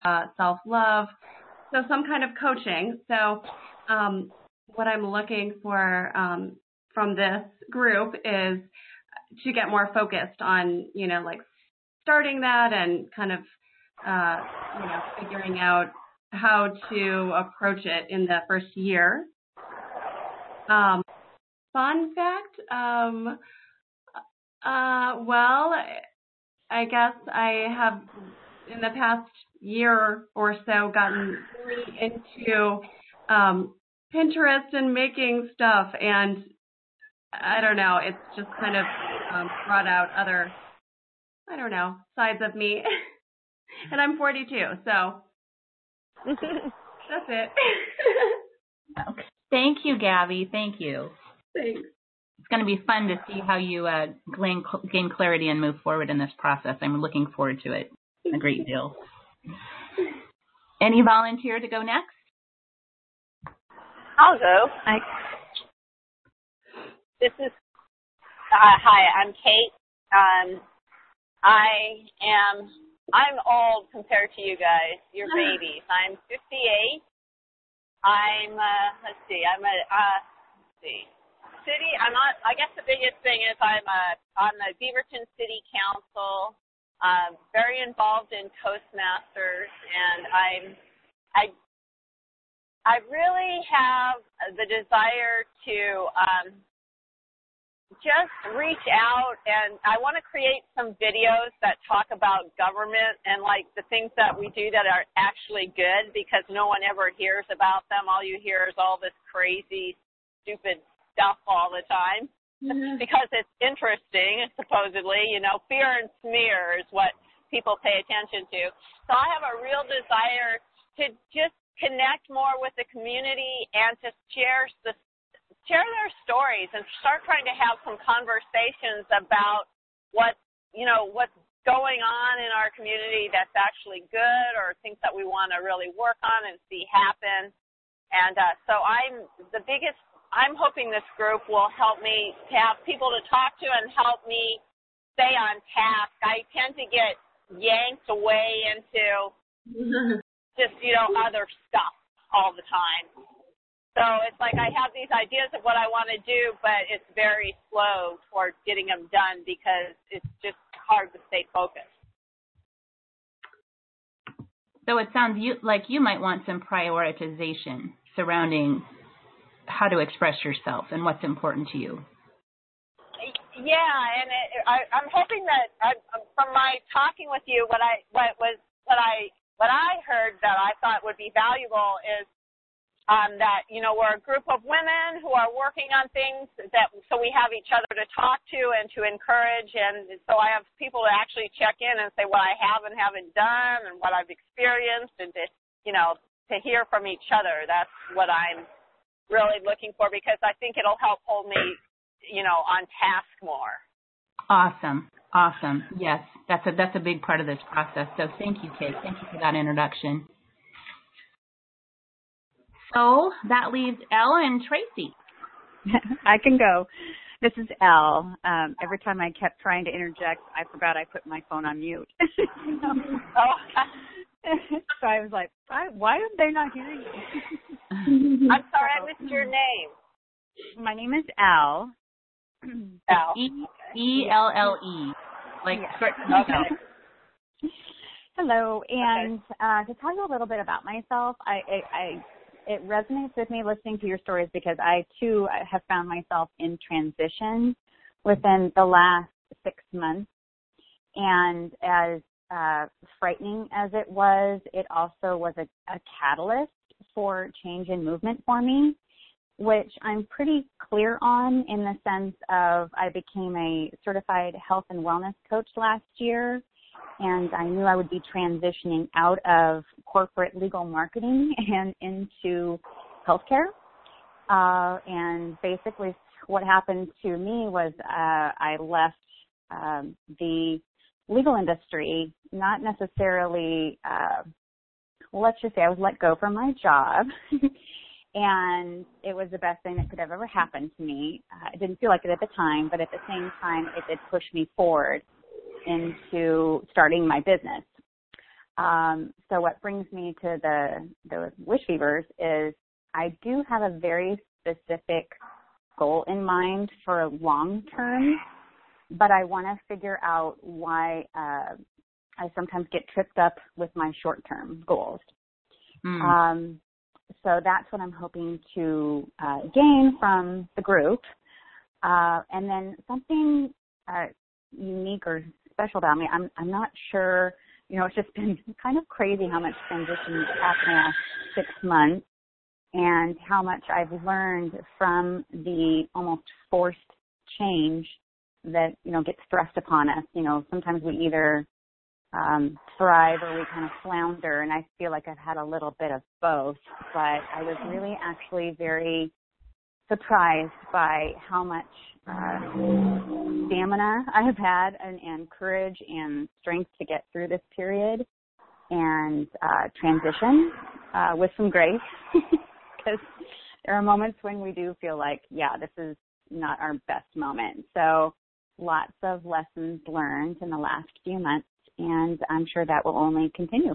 self-love. So some kind of coaching. So what I'm looking for from this group is to get more focused on, like starting that and kind of, figuring out how to approach it in the first year. Fun fact, well, I guess I have in the past year or so gotten really into Pinterest and making stuff, and I don't know, it's just kind of brought out other, sides of me. And I'm 42, so that's it. Okay. Thank you, Gabby. Thank you. Thanks. It's going to be fun to see how you gain clarity and move forward in this process. I'm looking forward to it a great deal. Any volunteer to go next? I'll go. This is, hi, I'm Kate. I'm old compared to you guys. You're babies. I'm 58. I guess the biggest thing is I'm on the Beaverton City Council, very involved in Toastmasters, and I really have the desire to just reach out, and I want to create some videos that talk about government and like the things that we do that are actually good, because no one ever hears about them. All you hear is all this crazy, stupid stuff all the time. Mm-hmm. Because it's interesting, supposedly. Fear and smear is what people pay attention to. So I have a real desire to just connect more with the community and to share their stories and start trying to have some conversations about what's going on in our community that's actually good, or things that we want to really work on and see happen. And so I'm hoping this group will help me to have people to talk to and help me stay on task. I tend to get yanked away into just, other stuff all the time. So it's like I have these ideas of what I want to do, but it's very slow towards getting them done because it's just hard to stay focused. So it sounds like you might want some prioritization surrounding how to express yourself and what's important to you. Yeah, and I'm hoping that from my talking with you, what I heard that I thought would be valuable is that we're a group of women who are working on things so we have each other to talk to and to encourage, and so I have people to actually check in and say what I have and haven't done and what I've experienced, and to hear from each other. That's what I'm really looking for, because I think it'll help hold me on task more. Awesome. Yes, that's a big part of this process. So thank you, Kate. Thank you for that introduction. So that leaves Elle and Tracy. I can go. This is Elle. Every time I kept trying to interject, I forgot I put my phone on mute. So I was like, why are they not hearing me? I'm sorry, I missed your name. My name is Elle. Elle. E-L-L-E. Like, yeah. Okay. Hello, and to tell you a little bit about myself, it resonates with me listening to your stories, because I, too, have found myself in transition within the last 6 months. And as frightening as it also was a catalyst for change and movement for me, which I'm pretty clear on in the sense of I became a certified health and wellness coach last year. And I knew I would be transitioning out of corporate legal marketing and into healthcare. And basically what happened to me was I left the legal industry, not necessarily, let's just say I was let go from my job. And it was the best thing that could have ever happened to me. I didn't feel like it at the time, but at the same time, it did push me forward into starting my business. So what brings me to the Wish Weavers is I do have a very specific goal in mind for long term, but I want to figure out why I sometimes get tripped up with my short term goals. So that's what I'm hoping to gain from the group. And then something unique or special about me, I'm not sure, it's just been kind of crazy how much transition happened in the last 6 months and how much I've learned from the almost forced change that, gets thrust upon us. Sometimes we either thrive or we kind of flounder, and I feel like I've had a little bit of both, but I was really actually very surprised by how much stamina I have had and courage and strength to get through this period and transition with some grace, because there are moments when we do feel like, this is not our best moment. So lots of lessons learned in the last few months, and I'm sure that will only continue.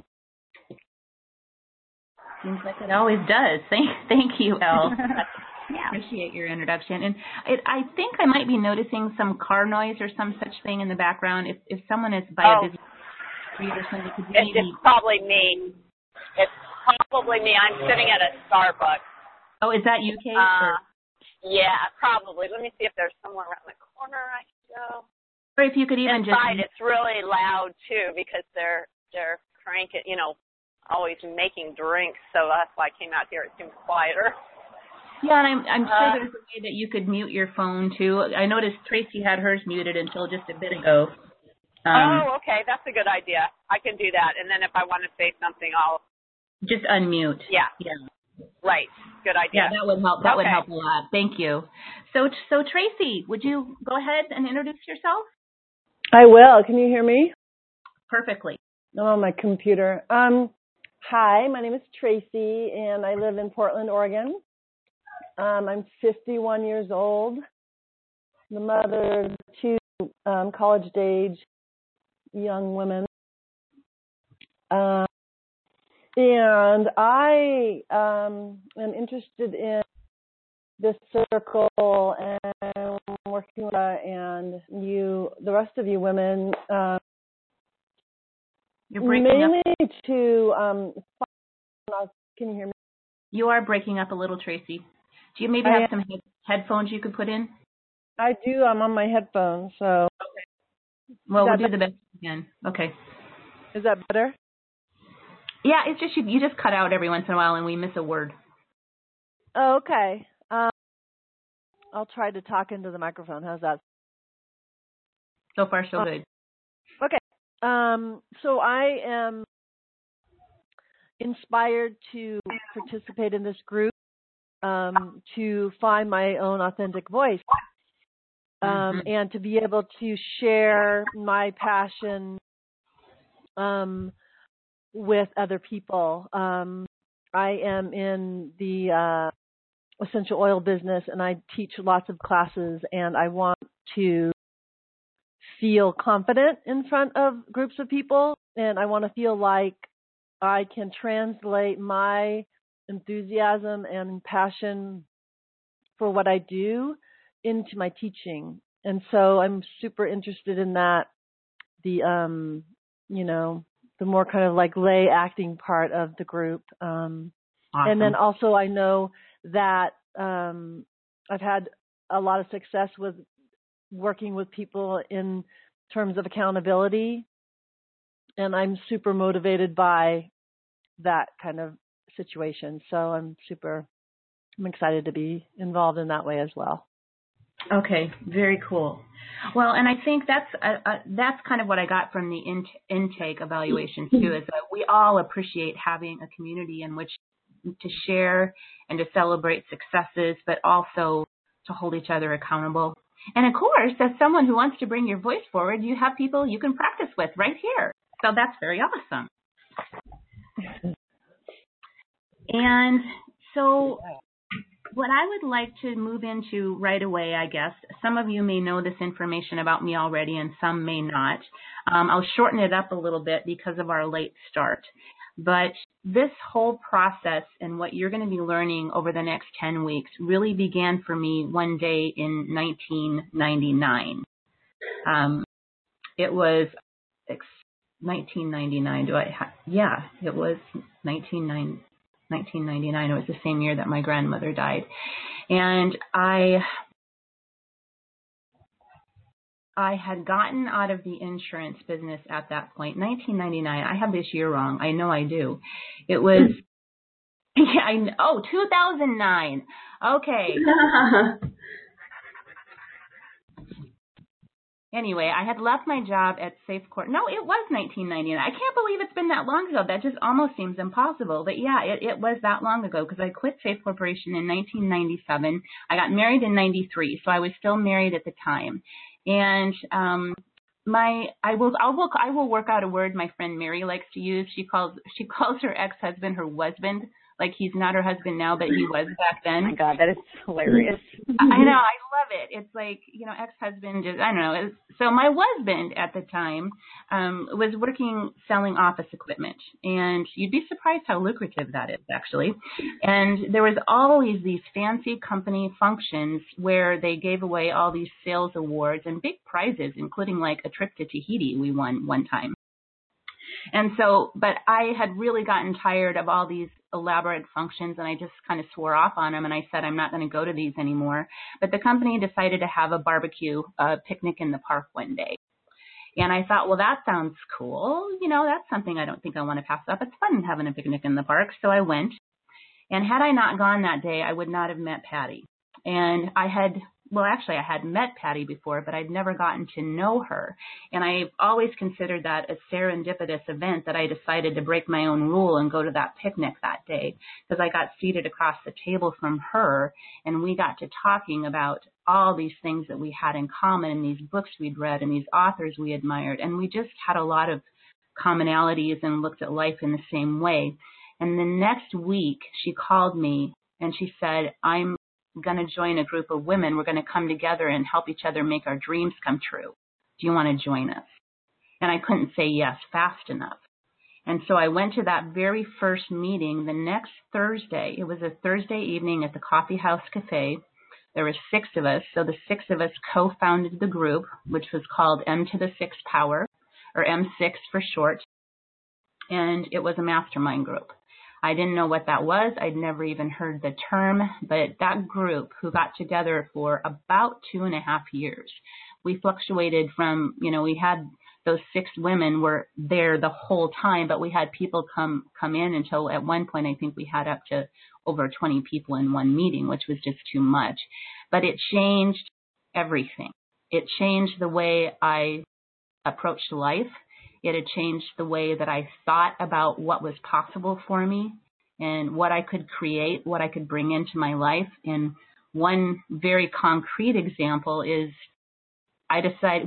Seems like it always does. Thank you, Elle. Yeah. Appreciate your introduction. And I think I might be noticing some car noise or some such thing in the background. If someone is by a busy street or something, could you maybe... It's probably me. I'm sitting at a Starbucks. Oh, is that you, Kate? Yeah, probably. Let me see if there's somewhere around the corner I can go. Or if you could even inside, it's really loud too because they're cranking, always making drinks. So that's why I came out here. It seems quieter. Yeah, and I'm sure there's a way that you could mute your phone too. I noticed Tracy had hers muted until just a bit ago. Okay, that's a good idea. I can do that, and then if I want to say something, I'll just unmute. Yeah. Right. Good idea. Yeah, that would help. That would help a lot. Thank you. So Tracy, would you go ahead and introduce yourself? I will. Can you hear me? Perfectly. Oh, my computer. Hi, my name is Tracy, and I live in Portland, Oregon. I'm 51 years old, the mother of 2 college-age young women. And I am interested in this circle and working with and you, the rest of you women, you're breaking mainly up. Can you hear me? You are breaking up a little, Tracy. Do you maybe have some headphones you could put in? I do. I'm on my headphones, so. Okay. Well, we'll do the best we can. Okay. Is that better? Yeah, it's just you just cut out every once in a while and we miss a word. Oh, okay. I'll try to talk into the microphone. How's that? So far, so good. Okay. So I am inspired to participate in this group to find my own authentic voice and to be able to share my passion with other people. I am in the essential oil business, and I teach lots of classes, and I want to feel confident in front of groups of people, and I want to feel like I can translate my enthusiasm and passion for what I do into my teaching. And so I'm super interested in that, the more kind of like lay acting part of the group. Awesome. And then also I know that I've had a lot of success with working with people in terms of accountability, and I'm super motivated by that kind of situation. So I'm excited to be involved in that way as well. Okay, very cool. Well, and I think that's kind of what I got from the intake evaluation too, is that we all appreciate having a community in which to share and to celebrate successes, but also to hold each other accountable. And of course, as someone who wants to bring your voice forward, you have people you can practice with right here. So that's very awesome. And so what I would like to move into right away, I guess, some of you may know this information about me already and some may not. I'll shorten it up a little bit because of our late start. But this whole process and what you're going to be learning over the next 10 weeks really began for me one day in 1999. It was 1999. It was 1999. It was the same year that my grandmother died. And I had gotten out of the insurance business at that point. 1999. I have this year wrong. I know I do. It was, 2009. Okay. Anyway, I had left my job at Safecourt. No, it was 1999. I can't believe it's been that long ago. That just almost seems impossible. But yeah, it was that long ago because I quit Safe Corporation in 1997. I got married in 93, so I was still married at the time. And I will work out a word my friend Mary likes to use. She calls her ex-husband her husband. Like he's not her husband now, but he was back then. Oh my God, that is hilarious. I know, I love it. It's like, ex-husband, I don't know. So my husband at the time was working selling office equipment. And you'd be surprised how lucrative that is, actually. And there was always these fancy company functions where they gave away all these sales awards and big prizes, including like a trip to Tahiti we won one time. And so, but I had really gotten tired of all these elaborate functions and I just kind of swore off on them and I said, I'm not going to go to these anymore. But the company decided to have a barbecue, picnic in the park one day. And I thought, well, that sounds cool. That's something I don't think I want to pass up. It's fun having a picnic in the park. So I went. And had I not gone that day, I would not have met Patty. And I had met Patty before, but I'd never gotten to know her. And I've always considered that a serendipitous event that I decided to break my own rule and go to that picnic that day because I got seated across the table from her and we got to talking about all these things that we had in common and these books we'd read and these authors we admired. And we just had a lot of commonalities and looked at life in the same way. And the next week she called me and she said, I'm going to join a group of women. We're going to come together and help each other make our dreams come true. Do you want to join us? And I couldn't say yes fast enough. And so I went to that very first meeting the next Thursday. It was a Thursday evening at the Coffee House Cafe. There were 6 of us. So the 6 of us co-founded the group, which was called M to the 6th Power, or M6 for short. And it was a mastermind group. I didn't know what that was. I'd never even heard the term, but that group who got together for about 2.5 years, we fluctuated from, we had those 6 women were there the whole time, but we had people come in until at one point, I think we had up to over 20 people in one meeting, which was just too much. But it changed everything. It changed the way I approached life. It had changed the way that I thought about what was possible for me and what I could create, what I could bring into my life. And one very concrete example is my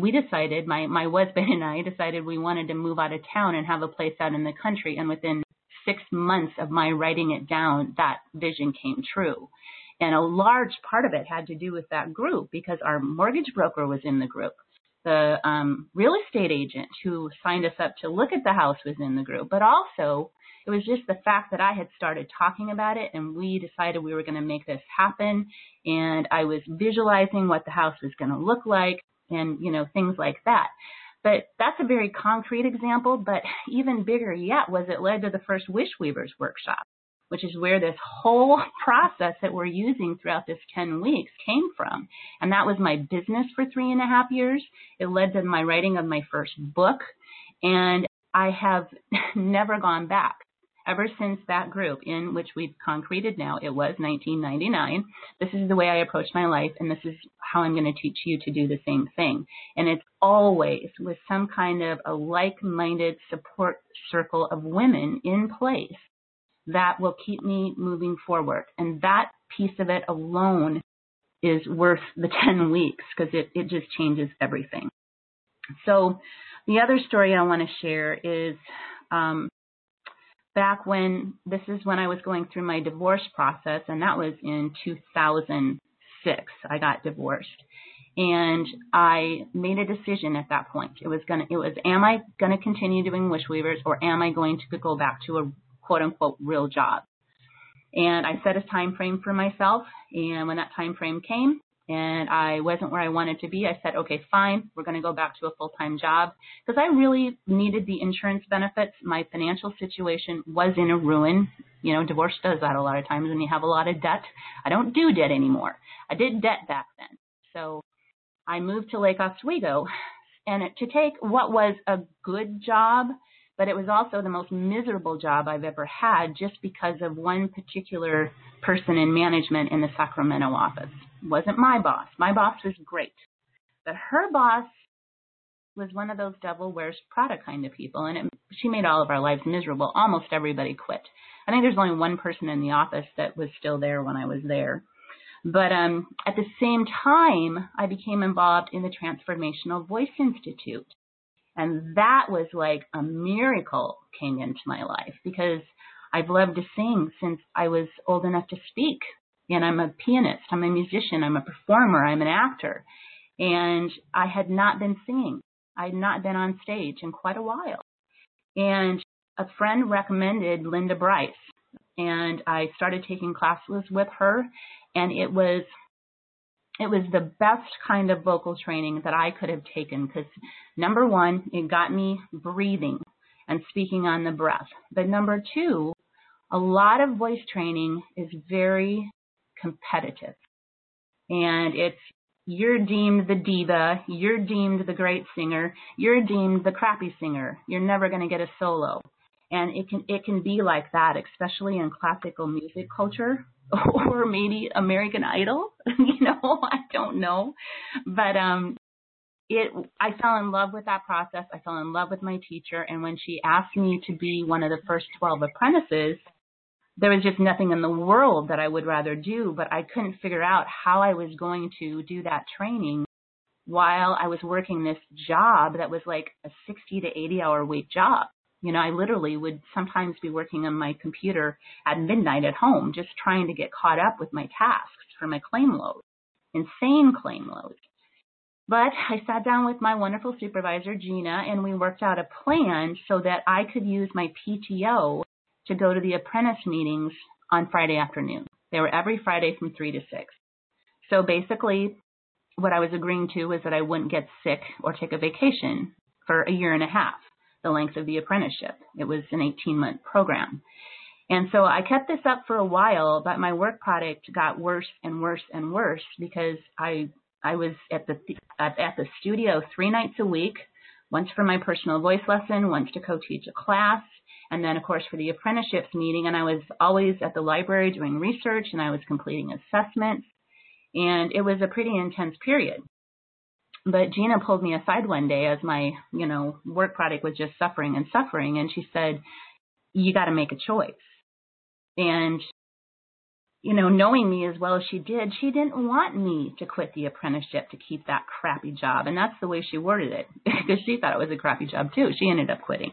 husband and I decided we wanted to move out of town and have a place out in the country. And within 6 months of my writing it down, that vision came true. And a large part of it had to do with that group because our mortgage broker was in the group. The real estate agent who signed us up to look at the house was in the group, but also it was just the fact that I had started talking about it and we decided we were going to make this happen. And I was visualizing what the house was going to look like and, things like that. But that's a very concrete example, but even bigger yet was it led to the first Wish Weavers workshop, which is where this whole process that we're using throughout this 10 weeks came from. And that was my business for 3.5 years. It led to my writing of my first book. And I have never gone back ever since that group in which we've concreted now. It was 1999. This is the way I approach my life. And this is how I'm going to teach you to do the same thing. And it's always with some kind of a like-minded support circle of women in place that will keep me moving forward. And that piece of it alone is worth the 10 weeks because it just changes everything. So the other story I want to share is back when, this is when I was going through my divorce process, and that was in 2006. I got divorced. And I made a decision at that point. It was, am I going to continue doing wish weavers, or am I going to go back to a quote unquote real job? And I set a time frame for myself. And when that time frame came and I wasn't where I wanted to be, I said, okay, fine, we're going to go back to a full-time job, because I really needed the insurance benefits. My financial situation was in a ruin. You know, divorce does that a lot of times when you have a lot of debt. I don't do debt anymore. I did debt back then. So I moved to Lake Oswego, and to take what was a good job, but it was also the most miserable job I've ever had, just because of one particular person in management in the Sacramento office. It wasn't my boss. My boss was great, but her boss was one of those devil wears Prada kind of people, and she made all of our lives miserable. Almost everybody quit. I think there's only one person in the office that was still there when I was there. But at the same time, I became involved in the Transformational Voice Institute. And that was like a miracle came into my life, because I've loved to sing since I was old enough to speak. And I'm a pianist, I'm a musician, I'm a performer, I'm an actor. And I had not been singing. I had not been on stage in quite a while. And a friend recommended Linda Bryce. And I started taking classes with her. And it was the best kind of vocal training that I could have taken, because number one, it got me breathing and speaking on the breath. But number two, a lot of voice training is very competitive. And you're deemed the diva, you're deemed the great singer, you're deemed the crappy singer. You're never going to get a solo. And it can be like that, especially in classical music culture. Or maybe American Idol, I don't know. But I fell in love with that process. I fell in love with my teacher. And when she asked me to be one of the first 12 apprentices, there was just nothing in the world that I would rather do. But I couldn't figure out how I was going to do that training while I was working this job that was like a 60 to 80 hour week job. I literally would sometimes be working on my computer at midnight at home, just trying to get caught up with my tasks for my claim load, insane claim load. But I sat down with my wonderful supervisor, Gina, and we worked out a plan so that I could use my PTO to go to the apprentice meetings on Friday afternoon. They were every Friday from 3 to 6. So basically, what I was agreeing to was that I wouldn't get sick or take a vacation for a year and a half. The length of the apprenticeship. It was an 18-month program. And so I kept this up for a while, but my work product got worse and worse and worse, because I was at the studio 3 nights a week, once for my personal voice lesson, once to co-teach a class, and then, of course, for the apprenticeships meeting. And I was always at the library doing research, and I was completing assessments. And it was a pretty intense period. But Gina pulled me aside one day as my, work product was just suffering and suffering. And she said, you got to make a choice. And, knowing me as well as she didn't want me to quit the apprenticeship to keep that crappy job. And that's the way she worded it, because she thought it was a crappy job too. She ended up quitting.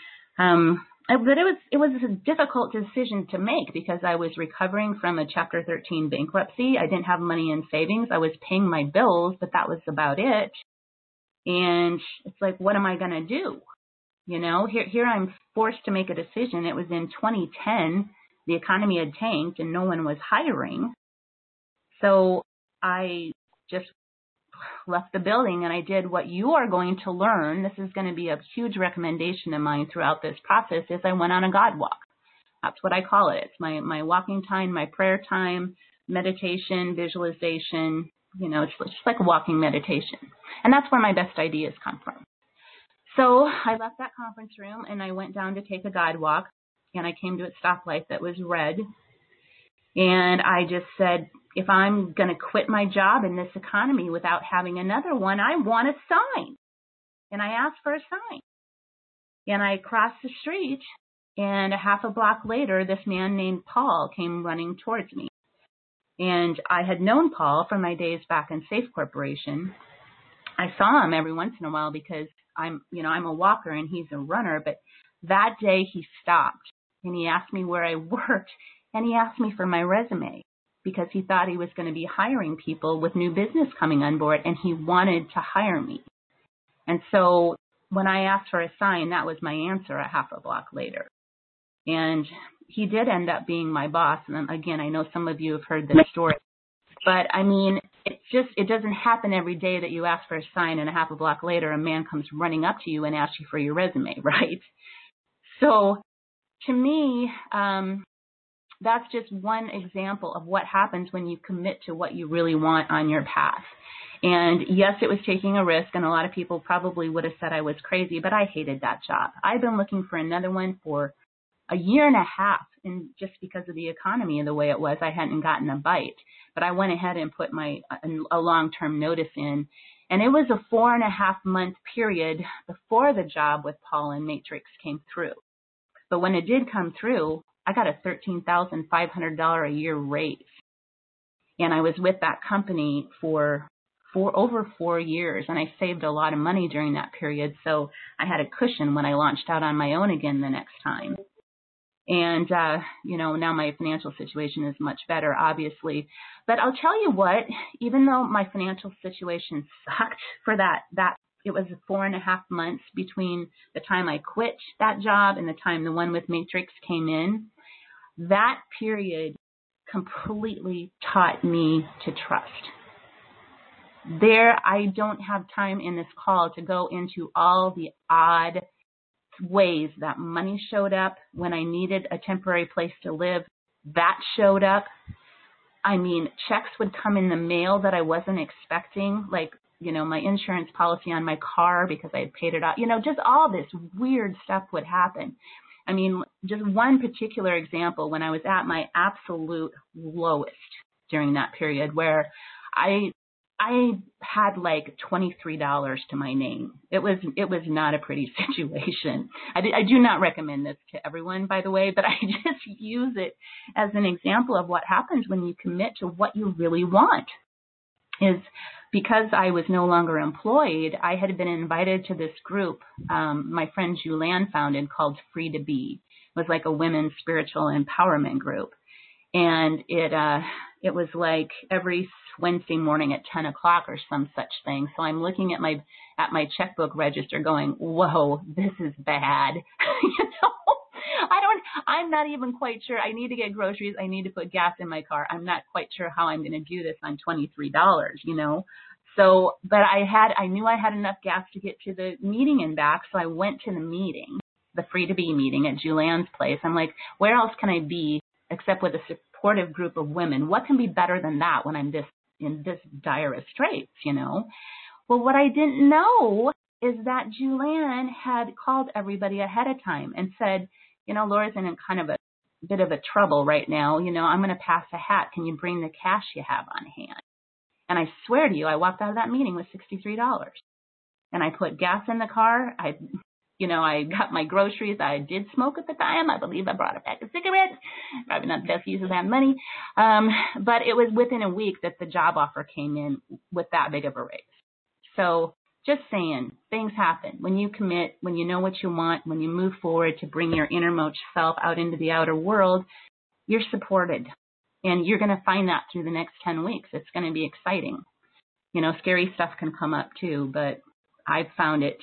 But it was a difficult decision to make, because I was recovering from a Chapter 13 bankruptcy. I didn't have money in savings. I was paying my bills, but that was about it. And it's like, what am I going to do? Here I'm forced to make a decision. It was in 2010. The economy had tanked and no one was hiring. So I just left the building, and I did what you are going to learn. This is going to be a huge recommendation of mine throughout this process, is I went on a God walk. That's what I call it. It's my walking time, my prayer time, meditation, visualization. It's just like a walking meditation. And that's where my best ideas come from. So I left that conference room and I went down to take a God walk, and I came to a stoplight that was red. And I just said, if I'm going to quit my job in this economy without having another one, I want a sign. And I asked for a sign. And I crossed the street, and a half a block later, this man named Paul came running towards me. And I had known Paul from my days back in Safe Corporation. I saw him every once in a while because I'm a walker and he's a runner. But that day he stopped and he asked me where I worked, and he asked me for my resume because he thought he was going to be hiring people with new business coming on board, and he wanted to hire me. And so when I asked for a sign, that was my answer a half a block later. And he did end up being my boss. And again, I know some of you have heard this story, but I mean, it doesn't happen every day that you ask for a sign and a half a block later, a man comes running up to you and asks you for your resume, right? So to me, that's just one example of what happens when you commit to what you really want on your path. And yes, it was taking a risk, and a lot of people probably would have said I was crazy, but I hated that job. I've been looking for another one for a year and a half, and just because of the economy and the way it was, I hadn't gotten a bite. But I went ahead and put a long-term notice in, and it was a 4.5-month period before the job with Paul and Matrix came through. But when it did come through, I got a $13,500 a year raise, and I was with that company for over 4 years, and I saved a lot of money during that period, so I had a cushion when I launched out on my own again the next time. And, now my financial situation is much better, obviously. But I'll tell you what, even though my financial situation sucked for that it was 4.5 months between the time I quit that job and the time the one with Matrix came in, that period completely taught me to trust. I don't have time in this call to go into all the odd ways that money showed up when I needed a temporary place to live. That showed up. I mean, checks would come in the mail that I wasn't expecting, like, my insurance policy on my car because I had paid it off. Just all this weird stuff would happen. I mean, just one particular example, when I was at my absolute lowest during that period, where I had like $23 to my name. It was not a pretty situation. I do not recommend this to everyone, by the way, but I just use it as an example of what happens when you commit to what you really want. Is because I was no longer employed, I had been invited to this group my friend Julianne founded called Free to Be. It was like a women's spiritual empowerment group. And it was like every Wednesday morning at 10 o'clock or some such thing. So I'm looking at my checkbook register going, whoa, this is bad. I'm not even quite sure. I need to get groceries. I need to put gas in my car. I'm not quite sure how I'm going to do this on $23, So, but I knew I had enough gas to get to the meeting and back. So I went to the meeting, the Free to Be meeting at Julianne's place. I'm like, where else can I be except with a supportive group of women? What can be better than that when I'm in this dire of straits, Well, what I didn't know is that Julianne had called everybody ahead of time and said, Laura's in a kind of a bit of a trouble right now. I'm going to pass a hat. Can you bring the cash you have on hand? And I swear to you, I walked out of that meeting with $63. And I put gas in the car. I got my groceries. I did smoke at the time. I believe I brought a pack of cigarettes. Probably not the best use of that money. But it was within a week that the job offer came in with that big of a raise. So just saying, things happen. When you commit, when you know what you want, when you move forward to bring your innermost self out into the outer world, you're supported. And you're going to find that through the next 10 weeks. It's going to be exciting. Scary stuff can come up too, but I've found it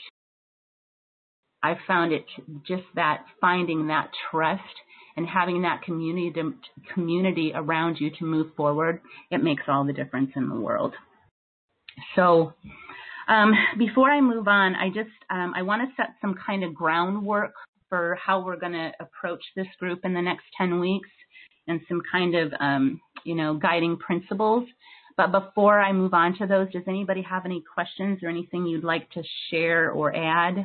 just that finding that trust and having that community around you to move forward, it makes all the difference in the world. So before I move on, I want to set some kind of groundwork for how we're going to approach this group in the next 10 weeks and some kind of, guiding principles. But before I move on to those, does anybody have any questions or anything you'd like to share or add?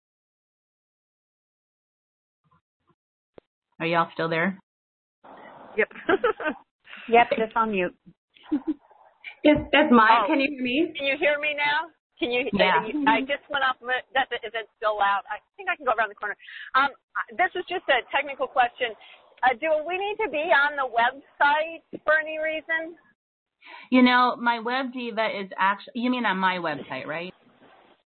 Are y'all still there? Yep. Yep, just on mute. It's mine. Can you hear me? Can you hear me now? Can you? Yeah. I just went off. Is it still loud? I think I can go around the corner. This was just a technical question. Do we need to be on the website for any reason? My Web Diva is actually, you mean on my website, right?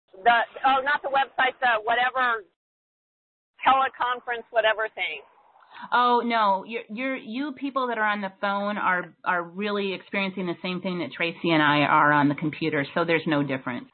Not the website, the whatever teleconference, whatever thing. Oh no, you people that are on the phone are really experiencing the same thing that Tracy and I are on the computer, so there's no difference.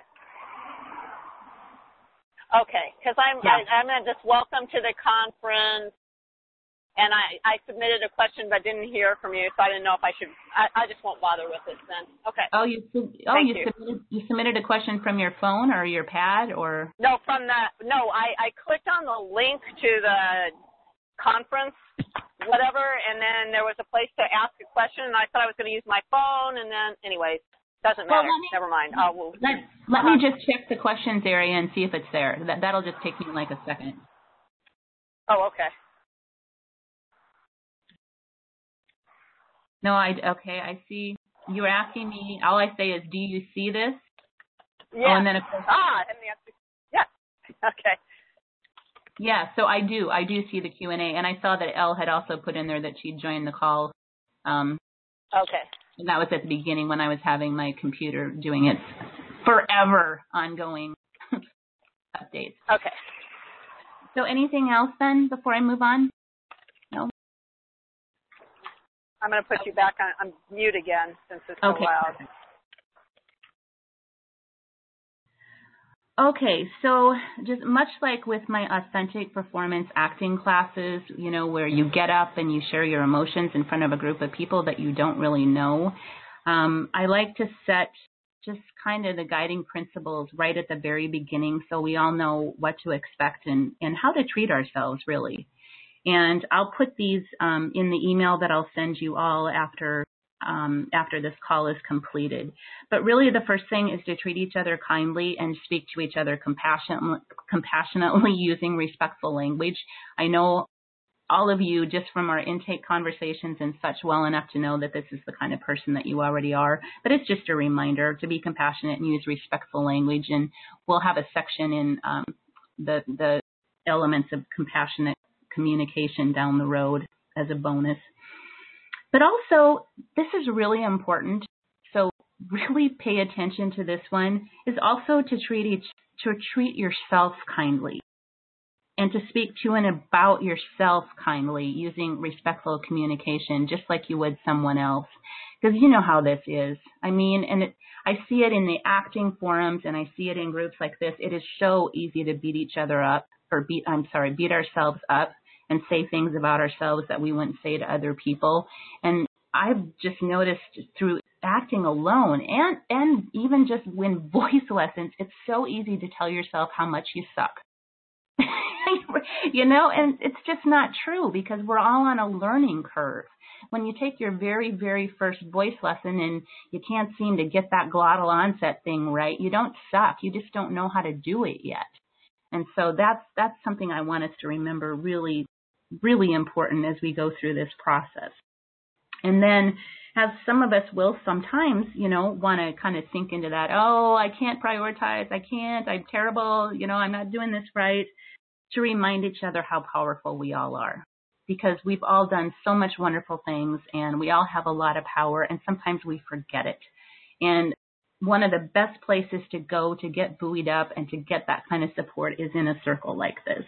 Okay, because I'm at this welcome to the conference, and I submitted a question but didn't hear from you, so I didn't know if I should. I just won't bother with it then. Okay. Oh, you submitted a question from your phone or your pad or? No, I clicked on the link to the conference, whatever, and then there was a place to ask a question, and I thought I was going to use my phone, and then anyways. Doesn't matter. Never mind. Let me just check the questions area and see if it's there. That'll just take me like a second. Oh, okay. No, I see. You were asking me. All I say is, do you see this? Yeah. Oh, and then of course. And the answer, yeah. Okay. Yeah. So I do see the Q&A, and I saw that Elle had also put in there that she'd joined the call. Okay. And that was at the beginning when I was having my computer doing its forever ongoing updates. Okay. So anything else then before I move on? No? I'm going to put you back on mute again since it's so loud. Okay, so just much like with my authentic performance acting classes, where you get up and you share your emotions in front of a group of people that you don't really know, I like to set just kind of the guiding principles right at the very beginning so we all know what to expect and how to treat ourselves, really. And I'll put these in the email that I'll send you all after this call is completed. But really the first thing is to treat each other kindly and speak to each other compassionately using respectful language. I know all of you, just from our intake conversations and such, well enough to know that this is the kind of person that you already are. But it's just a reminder to be compassionate and use respectful language. And we'll have a section in the elements of compassionate communication down the road as a bonus. But also, this is really important, so really pay attention to this one, is also to treat yourself kindly and to speak to and about yourself kindly using respectful communication, just like you would someone else. Because you know how this is. I mean, I see it in the acting forums and I see it in groups like this. It is so easy to beat each other up, or beat ourselves up and say things about ourselves that we wouldn't say to other people. And I've just noticed through acting alone and even just when voice lessons, it's so easy to tell yourself how much you suck. And it's just not true because we're all on a learning curve. When you take your very, very first voice lesson and you can't seem to get that glottal onset thing right, you don't suck. You just don't know how to do it yet. And so that's something I want us to remember really, really important as we go through this process. And then as some of us will sometimes, want to kind of sink into that, oh, I can't prioritize, I'm terrible, I'm not doing this right, to remind each other how powerful we all are. Because we've all done so much wonderful things and we all have a lot of power and sometimes we forget it. And one of the best places to go to get buoyed up and to get that kind of support is in a circle like this.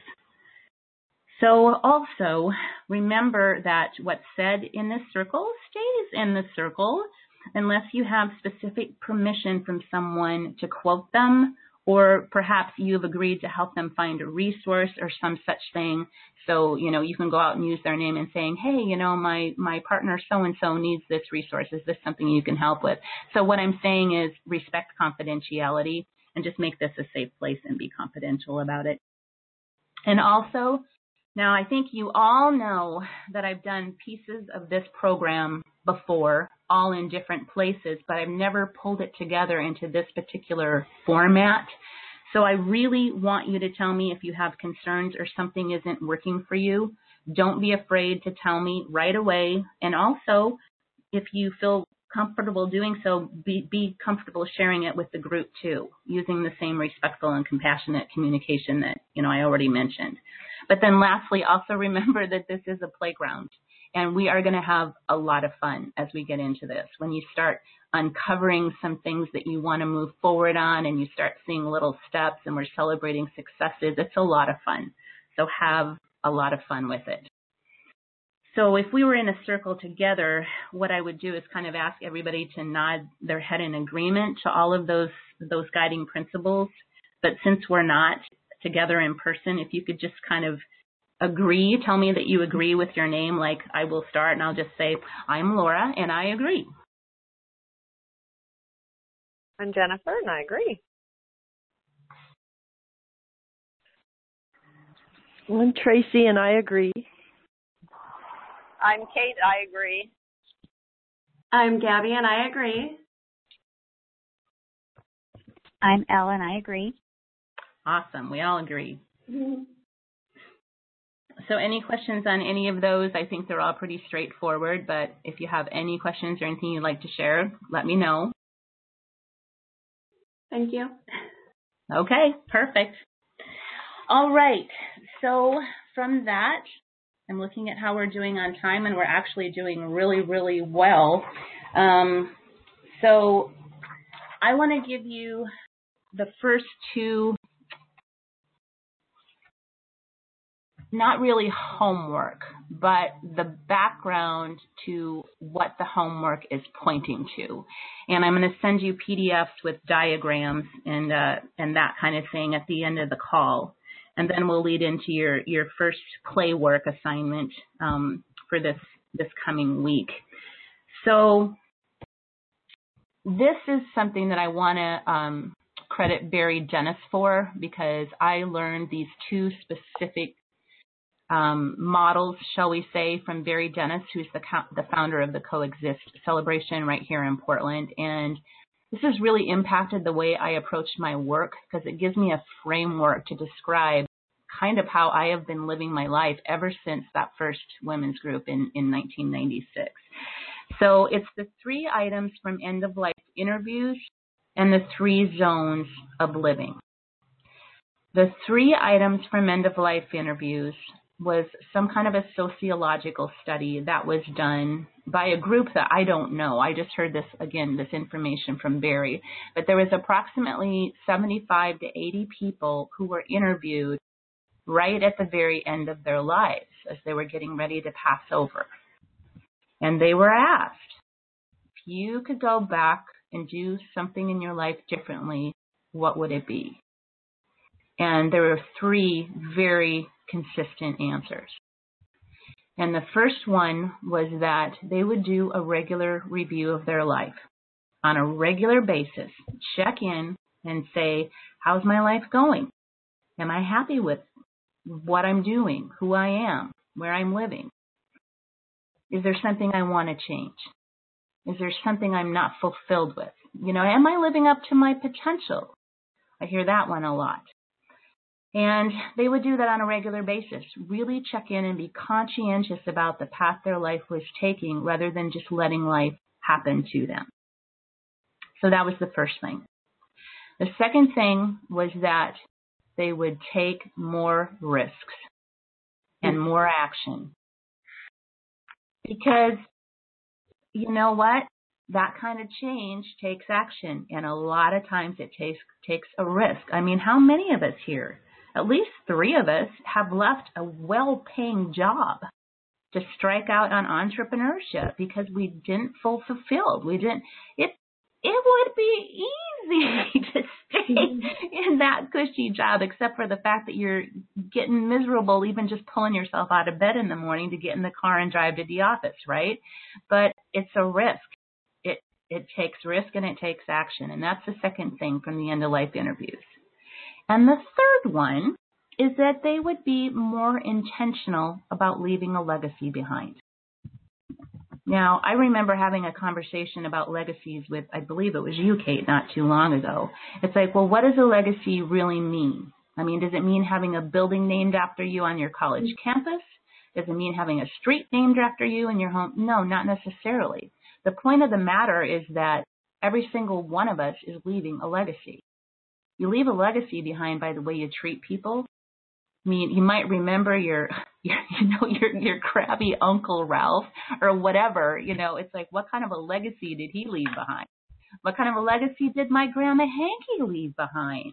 So also remember that what's said in this circle stays in the circle unless you have specific permission from someone to quote them, or perhaps you've agreed to help them find a resource or some such thing. So, you can go out and use their name and saying, hey, my partner so-and-so needs this resource. Is this something you can help with? So what I'm saying is respect confidentiality and just make this a safe place and be confidential about it. And also, now I think you all know that I've done pieces of this program before, all in different places, but I've never pulled it together into this particular format. So I really want you to tell me if you have concerns or something isn't working for you. Don't be afraid to tell me right away. And also, if you feel comfortable doing so, be comfortable sharing it with the group too, using the same respectful and compassionate communication that, I already mentioned. But then lastly, also remember that this is a playground. And we are going to have a lot of fun as we get into this. When you start uncovering some things that you want to move forward on and you start seeing little steps and we're celebrating successes, it's a lot of fun. So have a lot of fun with it. So if we were in a circle together, what I would do is kind of ask everybody to nod their head in agreement to all of those guiding principles. But since we're not together in person, if you could just kind of agree, tell me that you agree with your name, like I will start and I'll just say, I'm Laura and I agree. I'm Jennifer and I agree. I'm Tracy and I agree. I'm Kate, I agree. I'm Gabby, and I agree. I'm Ellen, I agree. Awesome. We all agree. So any questions on any of those? I think they're all pretty straightforward, but if you have any questions or anything you'd like to share, let me know. Thank you. Okay, perfect. All right. So from that, I'm looking at how we're doing on time, and we're actually doing really, really well. So I want to give you the first two, not really homework, but the background to what the homework is pointing to. And I'm going to send you PDFs with diagrams and that kind of thing at the end of the call. And then we'll lead into your first play work assignment for this coming week. So this is something that I want to credit Barry Dennis for, because I learned these two specific models, shall we say, from Barry Dennis, who's the founder of the Coexist celebration right here in Portland. And this has really impacted the way I approach my work, because it gives me a framework to describe kind of how I have been living my life ever since that first women's group in 1996. So it's the 3 items from End of Life Interviews and the 3 zones of living. The 3 items from End of Life Interviews was some kind of a sociological study that was done by a group that I don't know. I just heard this information from Barry. But there was approximately 75 to 80 people who were interviewed right at the very end of their lives as they were getting ready to pass over. And they were asked, if you could go back and do something in your life differently, what would it be? And there were 3 very consistent answers. And the first one was that they would do a regular review of their life on a regular basis, check in and say, how's my life going? Am I happy with what I'm doing, who I am, where I'm living? Is there something I want to change? Is there something I'm not fulfilled with? Am I living up to my potential? I hear that one a lot. And they would do that on a regular basis, really check in and be conscientious about the path their life was taking rather than just letting life happen to them. So that was the first thing. The second thing was that they would take more risks and more action. Because you know what? That kind of change takes action, and a lot of times it takes a risk. I mean, how many of us here, at least 3 of us, have left a well-paying job to strike out on entrepreneurship because we didn't feel fulfilled. It would be easy to stay in that cushy job, except for the fact that you're getting miserable even just pulling yourself out of bed in the morning to get in the car and drive to the office, right? But it's a risk. It takes risk and it takes action. And that's the second thing from the End of Life Interviews. And the third one is that they would be more intentional about leaving a legacy behind. Now, I remember having a conversation about legacies with, I believe it was you, Kate, not too long ago. It's like, well, what does a legacy really mean? I mean, does it mean having a building named after you on your college campus? Does it mean having a street named after you in your home? No, not necessarily. The point of the matter is that every single one of us is leaving a legacy. You leave a legacy behind by the way you treat people. I mean, you might remember your crabby Uncle Ralph or whatever. It's like, what kind of a legacy did he leave behind? What kind of a legacy did my Grandma Hanky leave behind?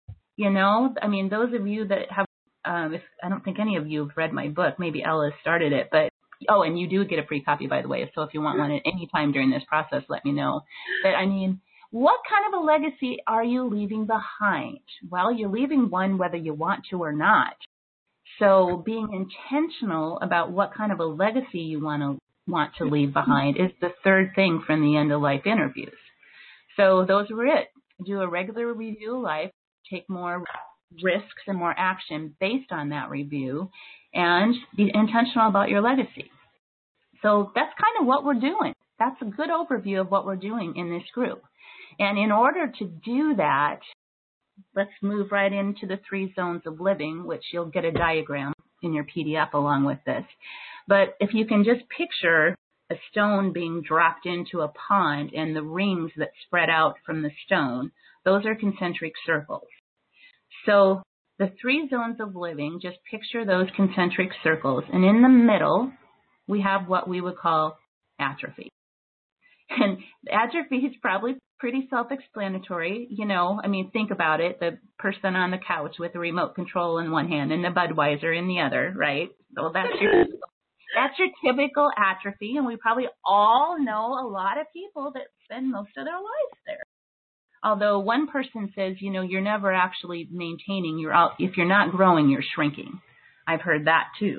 I mean, those of you that have, I don't think any of you have read my book. Maybe Ella started it, but Oh, and you do get a free copy, by the way. So if you want one at any time during this process, let me know. But I mean, what kind of a legacy are you leaving behind? Well, you're leaving one whether you want to or not. So being intentional about what kind of a legacy you want to leave behind is the third thing from the end of life interviews. So those were it. Do a regular review of life, take more risks and more action based on that review, and be intentional about your legacy. So that's kind of what we're doing. That's a good overview of what we're doing in this group. And in order to do that, let's move right into the 3 zones of living, which you'll get a diagram in your PDF along with this. But if you can just picture a stone being dropped into a pond and the rings that spread out from the stone, those are concentric circles. So the 3 zones of living, just picture those concentric circles. And in the middle, we have what we would call atrophy. And atrophy is probably pretty self-explanatory. You know, I mean, think about it. The person on the couch with the remote control in one hand and the Budweiser in the other, right? So that's your typical atrophy. And we probably all know a lot of people that spend most of their lives there. Although one person says, you know, you're never actually maintaining, if you're not growing, you're shrinking. I've heard that too.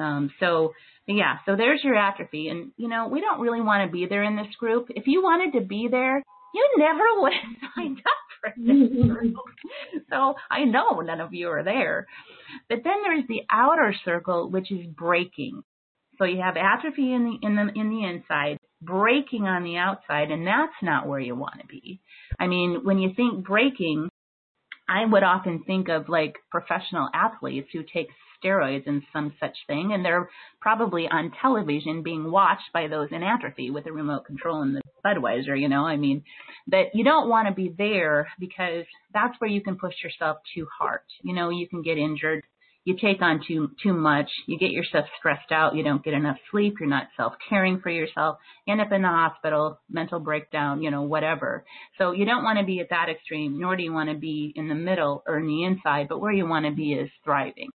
So there's your atrophy. And, you know, we don't really want to be there in this group. If you wanted to be there, you never would have signed up for this group. So I know none of you are there. But then there's the outer circle, which is breaking. So you have atrophy in the inside, breaking on the outside, and that's not where you want to be. I mean, when you think breaking, I would often think of like professional athletes who take steroids and some such thing, and they're probably on television being watched by those in atrophy with the remote control and the Budweiser, you know. I mean, that you don't want to be there because that's where you can push yourself too hard. You know, you can get injured. You take on too much. You get yourself stressed out. You don't get enough sleep. You're not self-caring for yourself. You end up in the hospital, mental breakdown, you know, whatever. So you don't want to be at that extreme, nor do you want to be in the middle or in the inside, but where you want to be is thriving.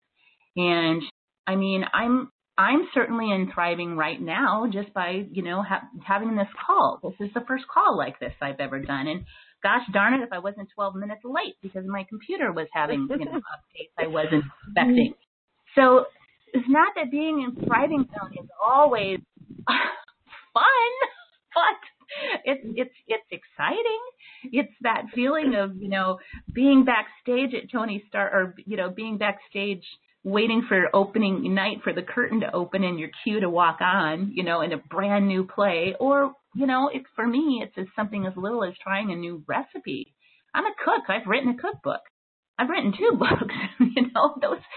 And I mean, I'm certainly in thriving right now just by, you know, having this call. This is the first call like this I've ever done. And gosh darn it if I wasn't 12 minutes late because my computer was having, you know, updates I wasn't expecting. So it's not that being in thriving zone is always fun, but it's exciting. It's that feeling of, you know, being backstage at Tony Stark, or, you know, being backstage waiting for opening night for the curtain to open and your cue to walk on, you know, in a brand new play. Or, you know, for me, it's something as little as trying a new recipe. I'm a cook. I've written a cookbook. I've written 2 books, you know,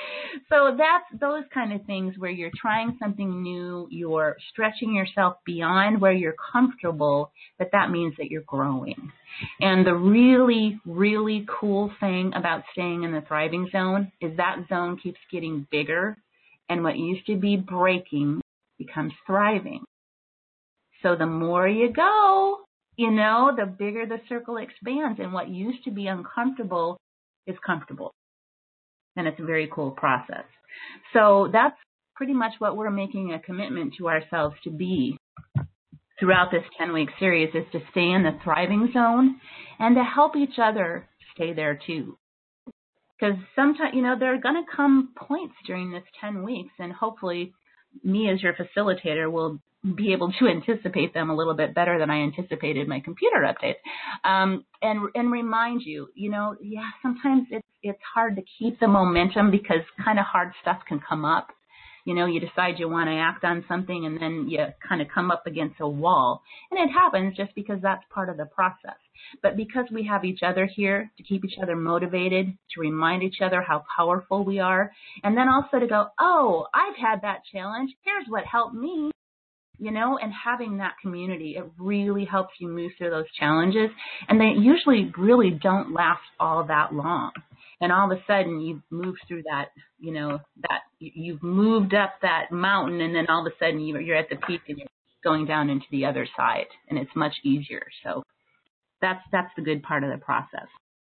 so that's those kind of things where you're trying something new, you're stretching yourself beyond where you're comfortable, but that means that you're growing. And the really, really cool thing about staying in the thriving zone is that zone keeps getting bigger, and what used to be breaking becomes thriving. So the more you go, you know, the bigger the circle expands, and what used to be uncomfortable is comfortable. And it's a very cool process. So that's pretty much what we're making a commitment to ourselves to be throughout this 10-week series, is to stay in the thriving zone and to help each other stay there too. Because sometimes, you know, there are going to come points during this 10 weeks, and hopefully me as your facilitator will be able to anticipate them a little bit better than I anticipated my computer updates, and remind you, you know, yeah, sometimes it's hard to keep the momentum because kind of hard stuff can come up. You know, you decide you want to act on something and then you kind of come up against a wall. And it happens just because that's part of the process. But because we have each other here to keep each other motivated, to remind each other how powerful we are, and then also to go, oh, I've had that challenge. Here's what helped me. You know, and having that community, it really helps you move through those challenges. And they usually really don't last all that long. And all of a sudden you've moved through that, you know, that you've moved up that mountain, and then all of a sudden you're at the peak and you're going down into the other side, and it's much easier. So that's the good part of the process.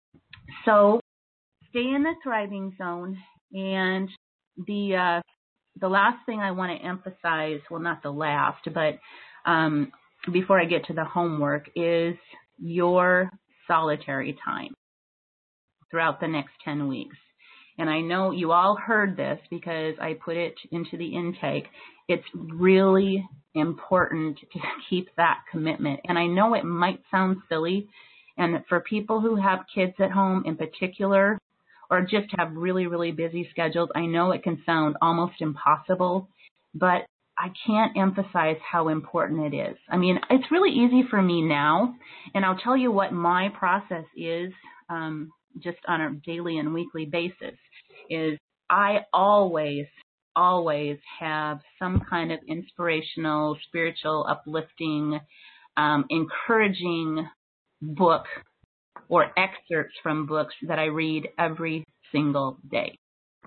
So stay in the thriving zone, and the the last thing I want to emphasize, well, not the last, but before I get to the homework, is your solitary time throughout the next 10 weeks. And I know you all heard this because I put it into the intake. It's really important to keep that commitment. And I know it might sound silly, and for people who have kids at home in particular, or just have really, really busy schedules, I know it can sound almost impossible, but I can't emphasize how important it is. I mean, it's really easy for me now, and I'll tell you what my process is just on a daily and weekly basis, is I always have some kind of inspirational, spiritual, uplifting, encouraging book or excerpts from books that I read every single day.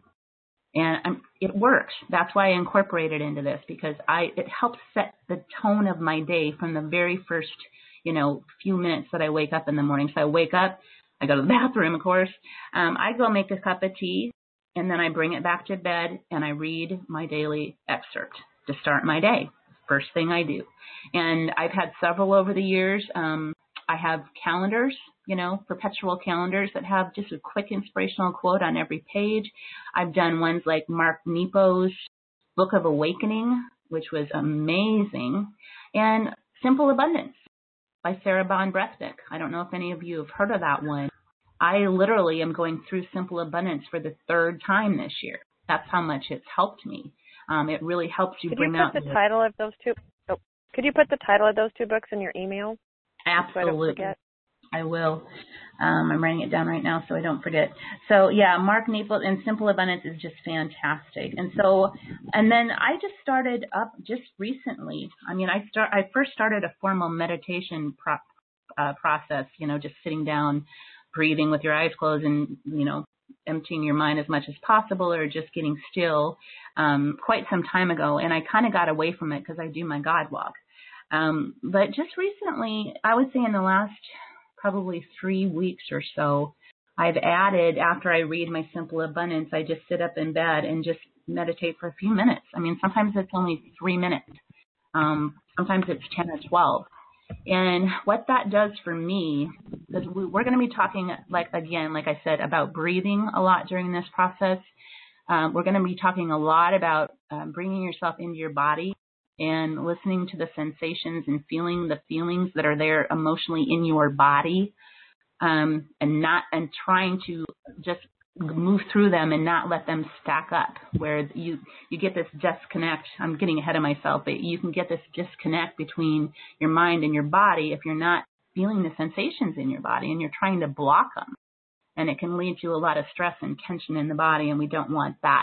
And it works. That's why I incorporated into this, because it helps set the tone of my day from the very first, few minutes that I wake up in the morning. So I wake up, I go to the bathroom, of course. I go make a cup of tea, and then I bring it back to bed, and I read my daily excerpt to start my day. First thing I do. And I've had several over the years. I have calendars, perpetual calendars that have just a quick inspirational quote on every page. I've done ones like Mark Nepo's Book of Awakening, which was amazing, and Simple Abundance by Sarah Bon Breathvik. I don't know if any of you have heard of that one. I literally am going through Simple Abundance for the third time this year. That's how much it's helped me. It really helps you bring out. Could you put the title of those two? Oh, could you put the title of those two books in your email? Absolutely. So I don't forget. I will. I'm writing it down right now so I don't forget. So yeah, Mark Nepo and Simple Abundance is just fantastic. And then I just started up just recently. I mean, I first started a formal meditation process, just sitting down, breathing with your eyes closed and, emptying your mind as much as possible, or just getting still, quite some time ago. And I kind of got away from it because I do my God walk. But just recently, I would say in the last probably 3 weeks or so, I've added, after I read my Simple Abundance, I just sit up in bed and just meditate for a few minutes. I mean, sometimes it's only 3 minutes. Sometimes it's 10 or 12. And what that does for me, because we're going to be talking, like I said, about breathing a lot during this process. We're going to be talking a lot about bringing yourself into your body and listening to the sensations and feeling the feelings that are there emotionally in your body, and trying to just move through them and not let them stack up, where you get this disconnect. I'm getting ahead of myself, but you can get this disconnect between your mind and your body if you're not feeling the sensations in your body and you're trying to block them. And it can lead to a lot of stress and tension in the body, and we don't want that.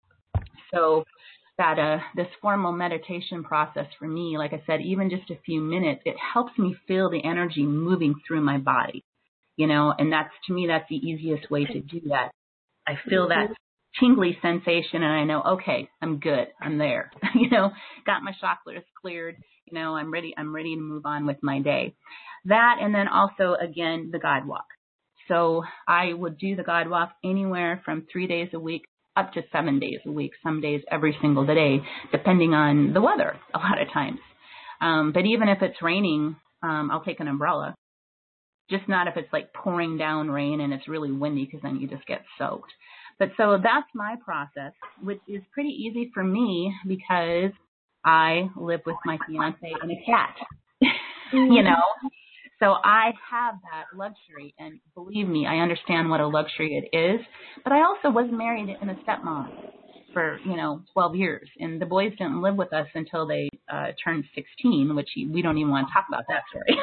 So this formal meditation process for me, like I said, even just a few minutes, it helps me feel the energy moving through my body, and to me, that's the easiest way to do that. I feel that tingly sensation, and I know, okay, I'm good. I'm there. Got my chakras cleared. I'm ready. I'm ready to move on with my day. That, and then also, again, the God walk. So I would do the God walk anywhere from 3 days a week up to 7 days a week, some days every single day, depending on the weather a lot of times. But even if it's raining, I'll take an umbrella. Just not if it's like pouring down rain and it's really windy, because then you just get soaked. But so that's my process, which is pretty easy for me because I live with my fiance and a cat, So I have that luxury, and believe me, I understand what a luxury it is. But I also was married and a stepmom for, 12 years, and the boys didn't live with us until they turned 16, which we don't even want to talk about that story.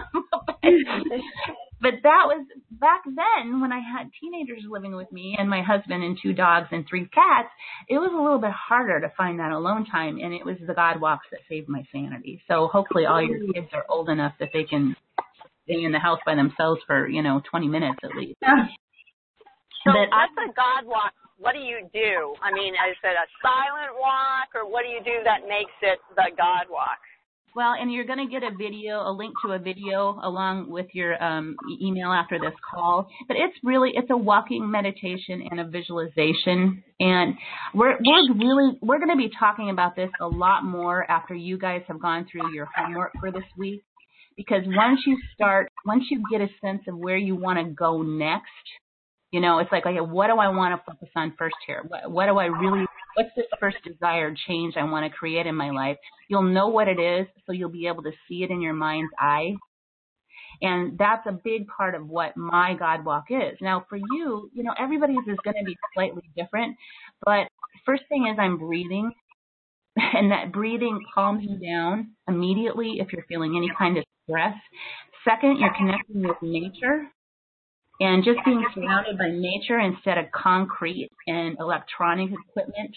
But that was back then when I had teenagers living with me and my husband and 2 dogs and 3 cats. It was a little bit harder to find that alone time, and it was the God walks that saved my sanity. So hopefully all your kids are old enough that they can stay in the house by themselves for, 20 minutes at least. Yeah. So what's a God walk? What do you do? I mean, is it a silent walk, or what do you do that makes it the God walk? Well, and you're going to get a link to a video along with your email after this call. But it's a walking meditation and a visualization. And we're going to be talking about this a lot more after you guys have gone through your homework for this week. Because once you get a sense of where you want to go next, it's like, okay, what do I want to focus on first here? What's this first desired change I want to create in my life? You'll know what it is, so you'll be able to see it in your mind's eye. And that's a big part of what my God Walk is. Now, for you, everybody's is going to be slightly different. But first thing is I'm breathing. And that breathing calms you down immediately if you're feeling any kind of stress. Second, you're connecting with nature. And just being surrounded by nature instead of concrete and electronic equipment,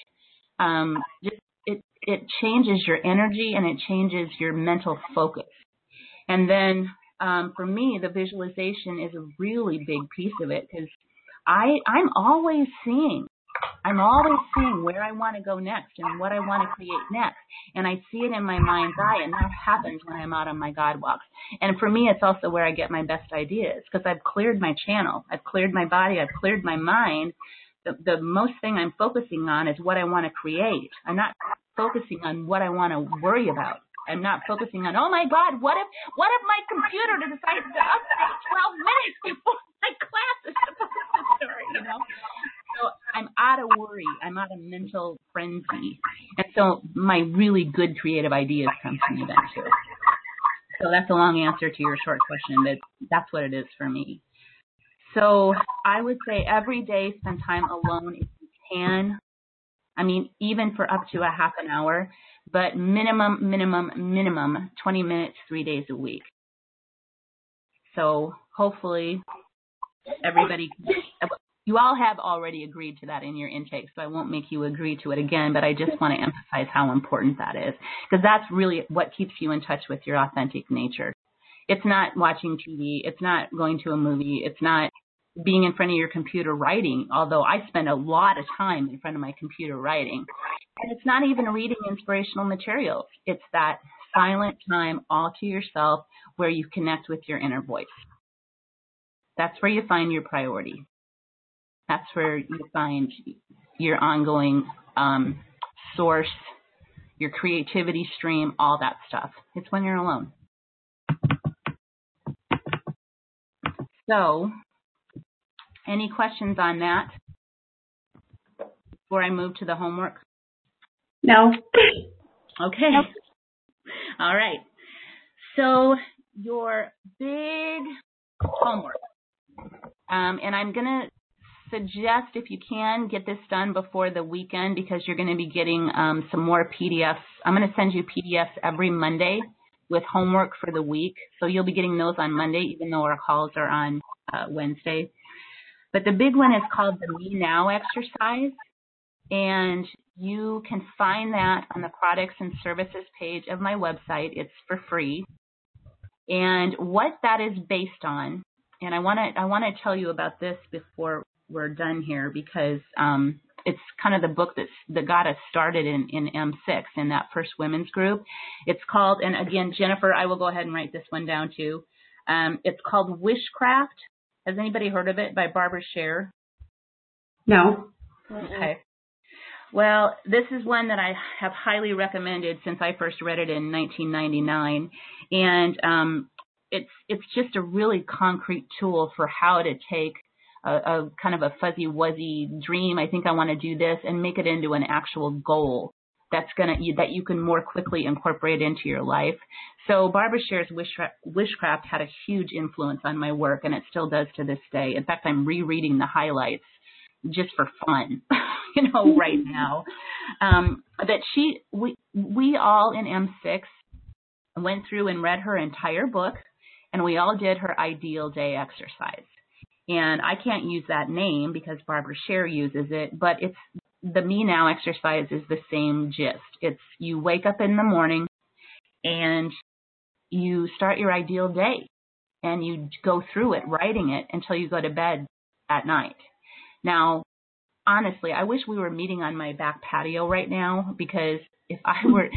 it changes your energy and it changes your mental focus. And then for me, the visualization is a really big piece of it because I'm always seeing where I want to go next and what I want to create next. And I see it in my mind's eye, and that happens when I'm out on my God walks. And for me, it's also where I get my best ideas because I've cleared my channel. I've cleared my body. I've cleared my mind. The most thing I'm focusing on is what I want to create. I'm not focusing on what I want to worry about. I'm not focusing on, oh, my God, what if my computer decides to update 12 minutes before my class is supposed to start, So I'm out of worry. I'm out of mental frenzy. And so my really good creative ideas come to me then, too. So that's a long answer to your short question, but that's what it is for me. So I would say every day spend time alone if you can. I mean, even for up to a half an hour, but minimum 20 minutes, 3 days a week. So hopefully everybody, you all have already agreed to that in your intake, so I won't make you agree to it again, but I just want to emphasize how important that is, because that's really what keeps you in touch with your authentic nature. It's not watching TV. It's not going to a movie. It's not being in front of your computer writing, although I spend a lot of time in front of my computer writing. And it's not even reading inspirational materials. It's that silent time all to yourself where you connect with your inner voice. That's where you find your priority. That's where you find your ongoing source, your creativity stream, all that stuff. It's when you're alone. So, any questions on that before I move to the homework? No. Okay. Nope. All right. So, your big homework. And I'm going to suggest, if you can, get this done before the weekend because you're going to be getting some more PDFs. I'm going to send you PDFs every Monday with homework for the week. So you'll be getting those on Monday, even though our calls are on Wednesday. But the big one is called the Me Now exercise. And you can find that on the products and services page of my website. It's for free. And what that is based on, and I want to tell you about this before we're done here because it's kind of the book that got us started in M6 in that first women's group. It's called, and again, Jennifer, I will go ahead and write this one down too. It's called Wishcraft. Has anybody heard of it? By Barbara Sher? No. Okay. Well, this is one that I have highly recommended since I first read it in 1999. And it's just a really concrete tool for how to take a kind of a fuzzy wuzzy dream. I think I want to do this and make it into an actual goal that you can more quickly incorporate into your life. So Barbara Sher's Wishcraft had a huge influence on my work, and it still does to this day. In fact, I'm rereading the highlights just for fun, right now. We all in M6 went through and read her entire book, and we all did her ideal day exercise. And I can't use that name because Barbara Sher uses it, but it's the Me Now exercise is the same gist. It's you wake up in the morning and you start your ideal day and you go through it, writing it until you go to bed at night. Now, honestly, I wish we were meeting on my back patio right now because if I were,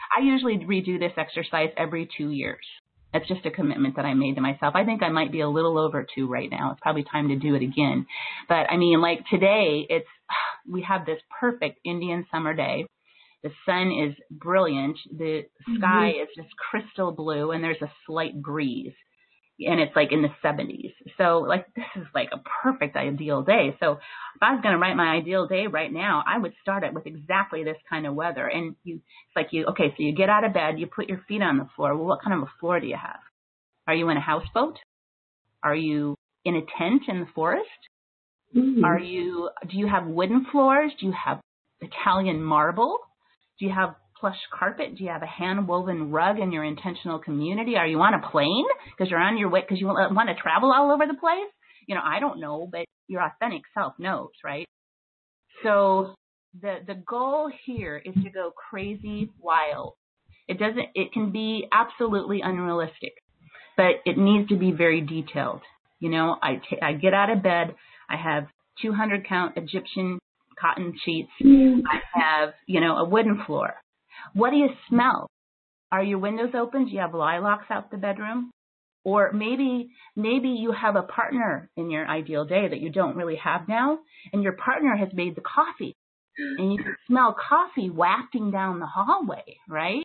I usually redo this exercise every 2 years. That's just a commitment that I made to myself. I think I might be a little over 2 right now. It's probably time to do it again. But I mean, like today, we have this perfect Indian summer day. The sun is brilliant. The sky is just crystal blue, and there's a slight breeze. And it's like in the 70s. So like this is like a perfect ideal day. So if I was going to write my ideal day right now, I would start it with exactly this kind of weather. And so you get out of bed, you put your feet on the floor. Well, what kind of a floor do you have? Are you in a houseboat? Are you in a tent in the forest? Do you have wooden floors? Do you have Italian marble? Do you have plush carpet? Do you have a hand-woven rug in your intentional community? Are you on a plane because you're on your way because you want to travel all over the place? I don't know, but your authentic self knows, right? So the goal here is to go crazy wild. It can be absolutely unrealistic, but it needs to be very detailed. I get out of bed. I have 200 count Egyptian cotton sheets. I have, a wooden floor. What do you smell? Are your windows open? Do you have lilacs out the bedroom? Or maybe you have a partner in your ideal day that you don't really have now, and your partner has made the coffee, and you can smell coffee wafting down the hallway, right?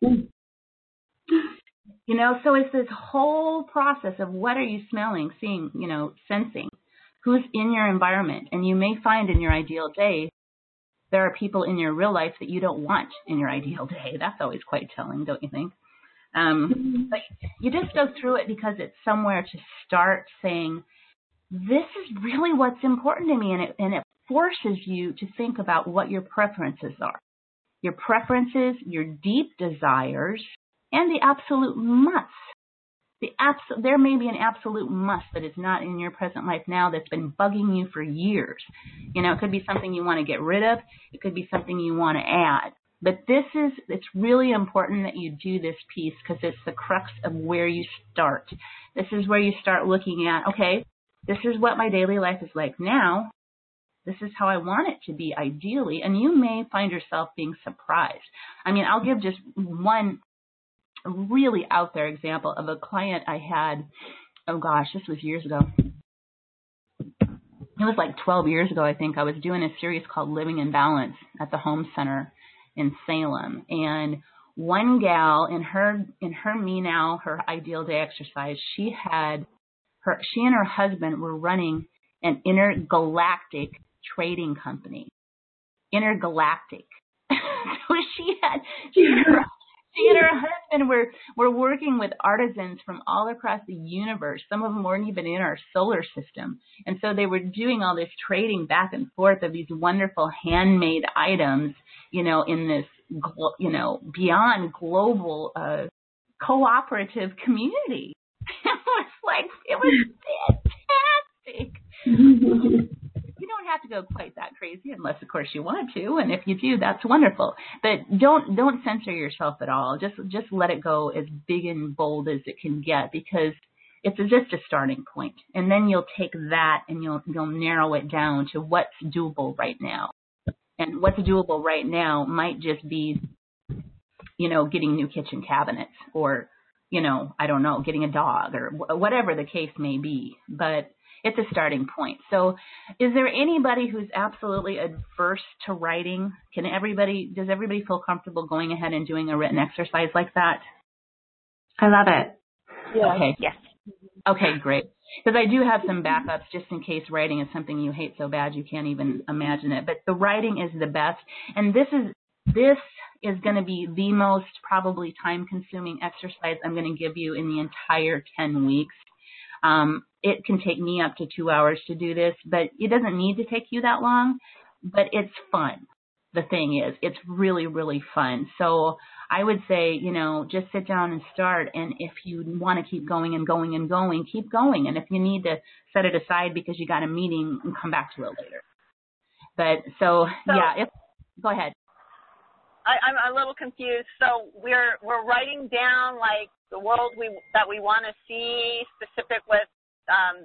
So it's this whole process of what are you smelling, seeing, sensing, who's in your environment. And you may find in your ideal day, there are people in your real life that you don't want in your ideal day. That's always quite telling, don't you think? But you just go through it because it's somewhere to start saying, this is really what's important to me. And it forces you to think about what your preferences are. Your preferences, your deep desires, and the absolute must. There may be an absolute must that is not in your present life now that's been bugging you for years. It could be something you want to get rid of. It could be something you want to add. But it's really important that you do this piece because it's the crux of where you start. This is where you start looking at, okay, this is what my daily life is like now. This is how I want it to be ideally. And you may find yourself being surprised. I mean, I'll give just one really out there example of a client I had. Oh gosh, this was years ago. It was like 12 years ago, I think. I was doing a series called Living in Balance at the Home Center in Salem. And one gal in her Me Now, her ideal day exercise, she and her husband were running an intergalactic trading company. Intergalactic. So she and her husband were working with artisans from all across the universe. Some of them weren't even in our solar system. And so they were doing all this trading back and forth of these wonderful handmade items, in this, beyond global cooperative community. It was fantastic. You don't have to go quite that crazy unless, of course, you want to. And if you do, that's wonderful. But don't censor yourself at all. Just let it go as big and bold as it can get because it's just a starting point. And then you'll take that and you'll narrow it down to what's doable right now. And what's doable right now might just be, getting new kitchen cabinets or, I don't know, getting a dog or whatever the case may be. But it's a starting point. So is there anybody who's absolutely adverse to writing? Does everybody feel comfortable going ahead and doing a written exercise like that? I love it. Yeah. Okay. Yes. Okay, great. Because I do have some backups just in case writing is something you hate so bad you can't even imagine it. But the writing is the best. And this is going to be the most probably time-consuming exercise I'm going to give you in the entire 10 weeks. It can take me up to 2 hours to do this, but it doesn't need to take you that long, but it's fun. The thing is, it's really, really fun. So I would say, just sit down and start. And if you want to keep going and going and going, keep going. And if you need to set it aside because you got a meeting, come back to it later. But go ahead. I'm a little confused. So we're writing down like the world that we want to see, specific with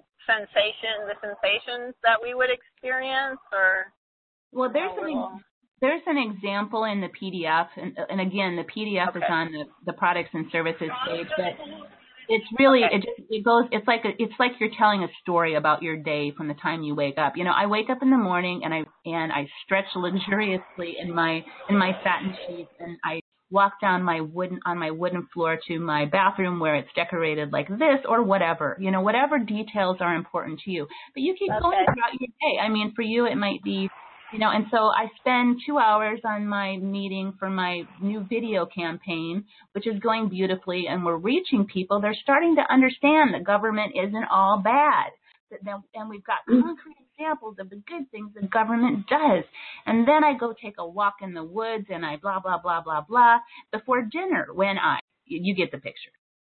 the sensations that we would experience, or well, there's There's an example in the PDF, and again, the PDF is on the products and services page, but it's really, it's like you're telling a story about your day from the time you wake up. I wake up in the morning and I stretch luxuriously in my satin sheets, and I walk down on my wooden floor to my bathroom where it's decorated like this or whatever, whatever details are important to you. But you keep going throughout your day. I mean, for you, it might be, and so I spend 2 hours on my meeting for my new video campaign, which is going beautifully, and we're reaching people. They're starting to understand that government isn't all bad. And we've got concrete examples of the good things the government does. And then I go take a walk in the woods and I blah, blah, blah, blah, blah before dinner you get the picture.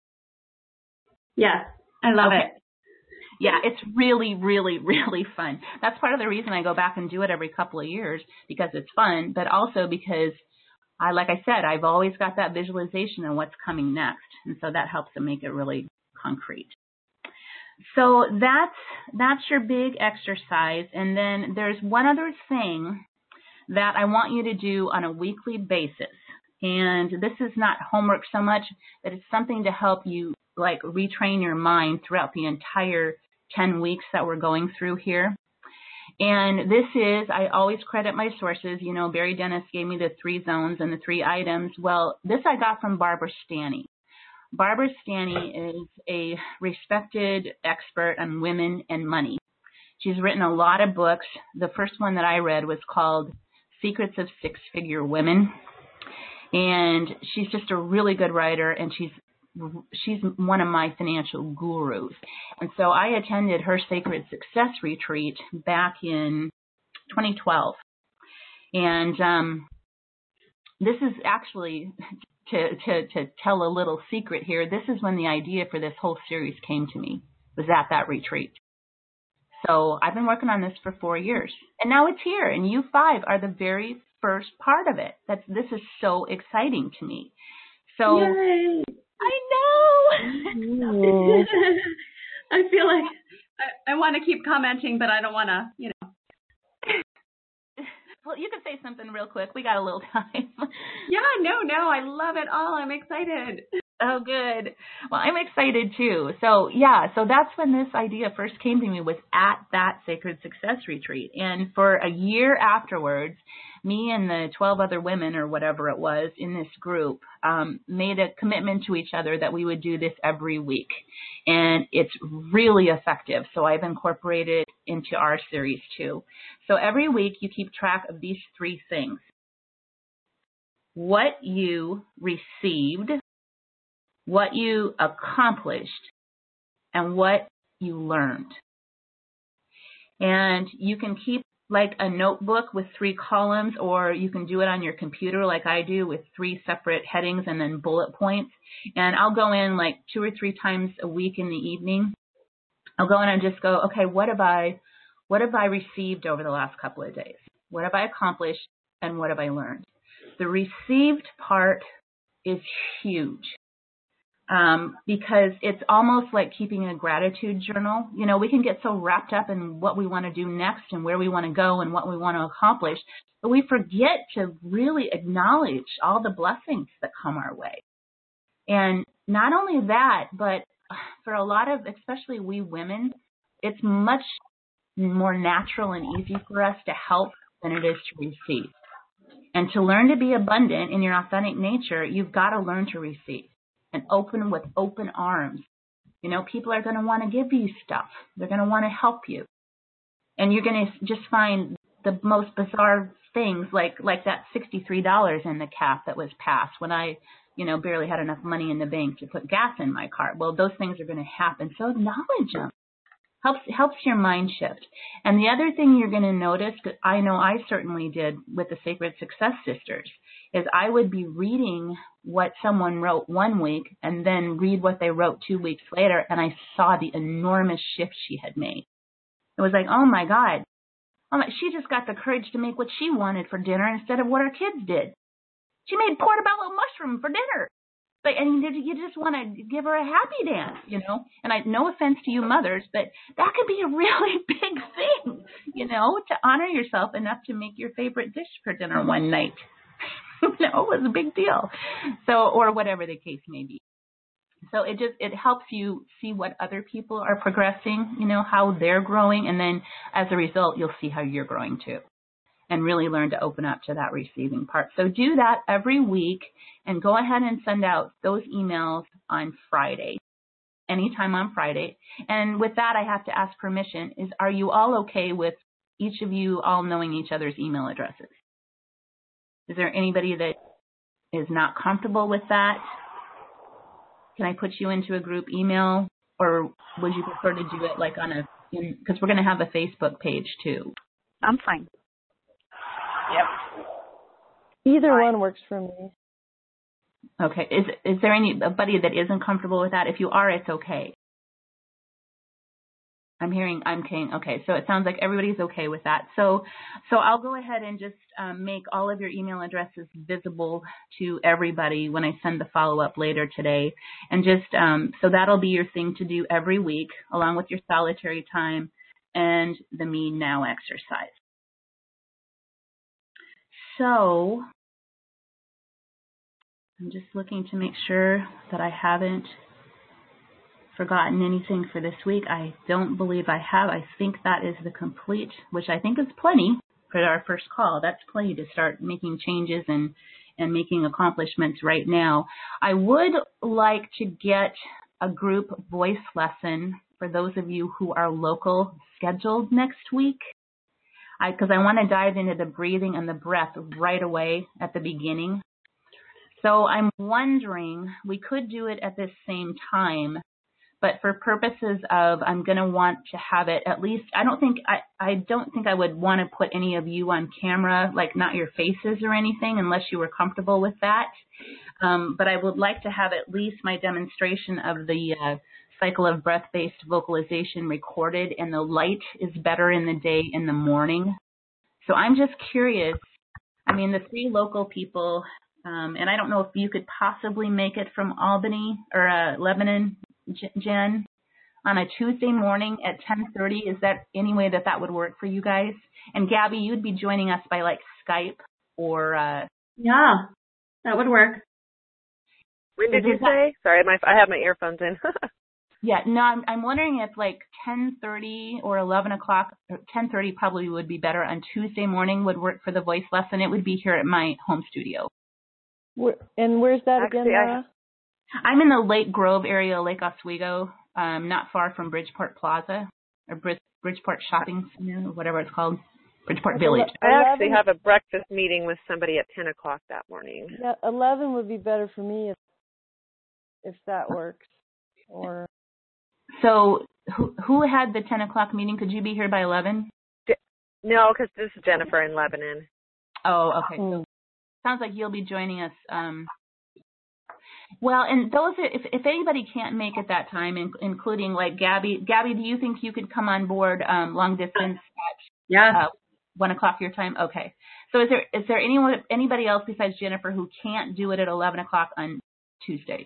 Yes, I love it. Yeah, it's really, really, really fun. That's part of the reason I go back and do it every couple of years, because it's fun, but also because like I said, I've always got that visualization of what's coming next. And so that helps to make it really concrete. So that's your big exercise. And then there's one other thing that I want you to do on a weekly basis. And this is not homework so much, but it's something to help you retrain your mind throughout the entire 10 weeks that we're going through here. And this is, I always credit my sources. Barry Dennis gave me the 3 zones and the 3 items. Well, this I got from Barbara Stanny. Barbara Stanny is a respected expert on women and money. She's written a lot of books. The first one that I read was called Secrets of Six-Figure Women. And she's just a really good writer, and she's one of my financial gurus. And so I attended her Sacred Success Retreat back in 2012. And this is actually, to tell a little secret here, this is when the idea for this whole series came to me, was at that retreat. So I've been working on this for 4 years, and now it's here, and you 5 are the very first part of it. This is so exciting to me. So Yay. I know. I feel like I want to keep commenting, but I don't want to, Well, you can say something real quick. We got a little time. Yeah, no, I love it all. I'm excited. Oh, good. Well, I'm excited too. So that's when this idea first came to me, was at that Sacred Success Retreat. And for a year afterwards, me and the 12 other women or whatever it was in this group made a commitment to each other that we would do this every week. And it's really effective. So I've incorporated into our series too. So every week you keep track of these 3 things: what you received, what you accomplished, and what you learned. And you can keep a notebook with 3 columns, or you can do it on your computer like I do with 3 separate headings and then bullet points. And I'll go in 2 or 3 times a week in the evening. I'll go in and just go, okay, what have I received over the last couple of days? What have I accomplished, and what have I learned? The received part is huge. Because it's almost like keeping a gratitude journal. We can get so wrapped up in what we want to do next and where we want to go and what we want to accomplish, but we forget to really acknowledge all the blessings that come our way. And not only that, but for a lot of, especially we women, it's much more natural and easy for us to help than it is to receive. And to learn to be abundant in your authentic nature, you've got to learn to receive. And open with open arms. People are going to want to give you stuff. They're going to want to help you. And you're going to just find the most bizarre things, like that $63 in the cap that was passed when I, barely had enough money in the bank to put gas in my car. Well, those things are going to happen. So acknowledge them. Helps your mind shift. And the other thing you're going to notice, I know I certainly did with the Sacred Success Sisters, is I would be reading what someone wrote one week and then read what they wrote 2 weeks later, and I saw the enormous shift she had made. It was like, oh my God, she just got the courage to make what she wanted for dinner instead of what her kids did. She made portobello mushroom for dinner. But you just want to give her a happy dance, you know. And no offense to you mothers, but that could be a really big thing, you know, to honor yourself enough to make your favorite dish for dinner one night. It was a big deal. So, or whatever the case may be. So it helps you see what other people are progressing, you know, how they're growing, and then as a result, you'll see how you're growing too, and really learn to open up to that receiving part. So do that every week, and go ahead and send out those emails on Friday, anytime on Friday. And with that, I have to ask permission. Are you all okay with each of you all knowing each other's email addresses? Is there anybody that is not comfortable with that? Can I put you into a group email, or would you prefer to do it like because we're going to have a Facebook page too? I'm fine. Yep. Either one works for me. Okay. Is there anybody that isn't comfortable with that? If you are, it's okay. I'm saying, okay, so it sounds like everybody's okay with that. So I'll go ahead and just make all of your email addresses visible to everybody when I send the follow-up later today. And just, so that'll be your thing to do every week, along with your solitary time and the Me Now exercise. So I'm just looking to make sure that I haven't forgotten anything for this week. I don't believe I have. I think that is the complete, which I think is plenty for our first call. That's plenty to start making changes and making accomplishments right now. I would like to get a group voice lesson for those of you who are local scheduled next week, because I want to dive into the breathing and the breath right away at the beginning. So I'm wondering, we could do it at this same time, but for purposes of, I'm going to want to have it at least, I don't think I would want to put any of you on camera, like not your faces or anything, unless you were comfortable with that. But I would like to have at least my demonstration of the cycle of breath-based vocalization recorded, and the light is better in the day, in the morning. So I'm just curious. I mean, the 3 local people, and I don't know if you could possibly make it from Albany or Lebanon, Jen, on a Tuesday morning at 10:30. Is that any way that would work for you guys? And Gabby, you'd be joining us by like Skype or yeah, that would work. When did you say? Sorry, I have my earphones in. Yeah, no, I'm wondering if like 10:30 or 11 o'clock, or 10:30 probably would be better on Tuesday morning would work for the voice lesson. It would be here at my home studio. And where's that again, Laura? I'm in the Lake Grove area, Lake Oswego, not far from Bridgeport Plaza or Bridgeport Shopping Center or whatever it's called, Bridgeport Village. I actually have a breakfast meeting with somebody at 10 o'clock that morning. Yeah, 11 would be better for me if that works. Or so who had the 10 o'clock meeting? Could you be here by 11? No, because this is Jennifer in Lebanon. Oh, okay. So sounds like you'll be joining us. Well, and those, if anybody can't make it that time, including like Gabby, do you think you could come on board long distance at 1 o'clock your time? Okay. So is there anybody else besides Jennifer who can't do it at 11 o'clock on Tuesday?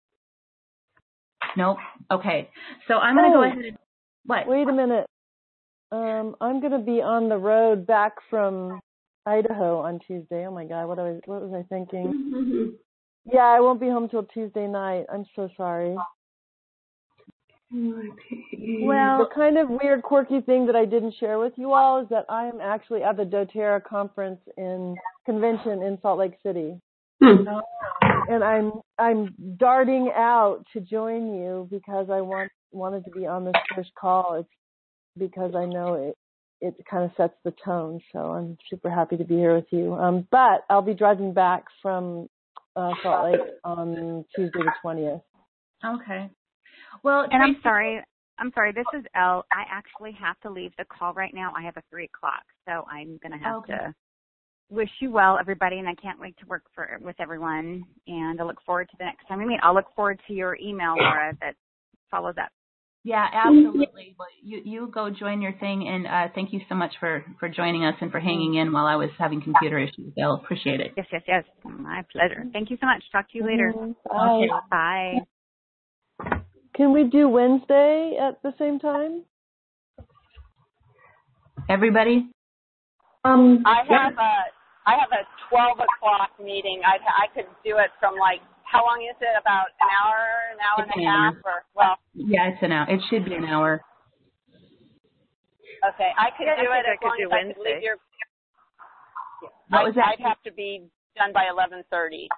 Nope. Okay. So I'm going to go ahead and what? Wait a minute. I'm going to be on the road back from Idaho on Tuesday. Oh my God, what was I thinking? Yeah, I won't be home till Tuesday night. I'm so sorry. Well, the kind of weird, quirky thing that I didn't share with you all is that I am actually at the doTERRA conference convention in Salt Lake City. And I'm darting out to join you because I wanted to be on this first call. It's because I know it kind of sets the tone. So I'm super happy to be here with you. But I'll be driving back from Salt Lake on Tuesday the 20th. Okay. Well, and I'm sorry. This is Elle. I actually have to leave the call right now. I have a 3 o'clock, so I'm going to have to wish you well, everybody, and I can't wait to work with everyone. And I look forward to the next time we meet. I'll look forward to your email, Laura, that follows up. Yeah, absolutely. Well, you go join your thing, and thank you so much for joining us and for hanging in while I was having computer issues. I'll appreciate it. Yes. My pleasure. Thank you so much. Talk to you later. Bye. Okay. Bye. Can we do Wednesday at the same time? Everybody? I have a 12 o'clock meeting. I could do it from like, how long is it? About an hour and a half, or Yeah, it's an hour. It should be an hour. Okay, I could do it as long as I could leave your. What was that? I'd have to be done by 11:30.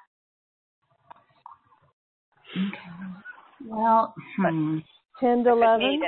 Okay. Well, 10 to 11?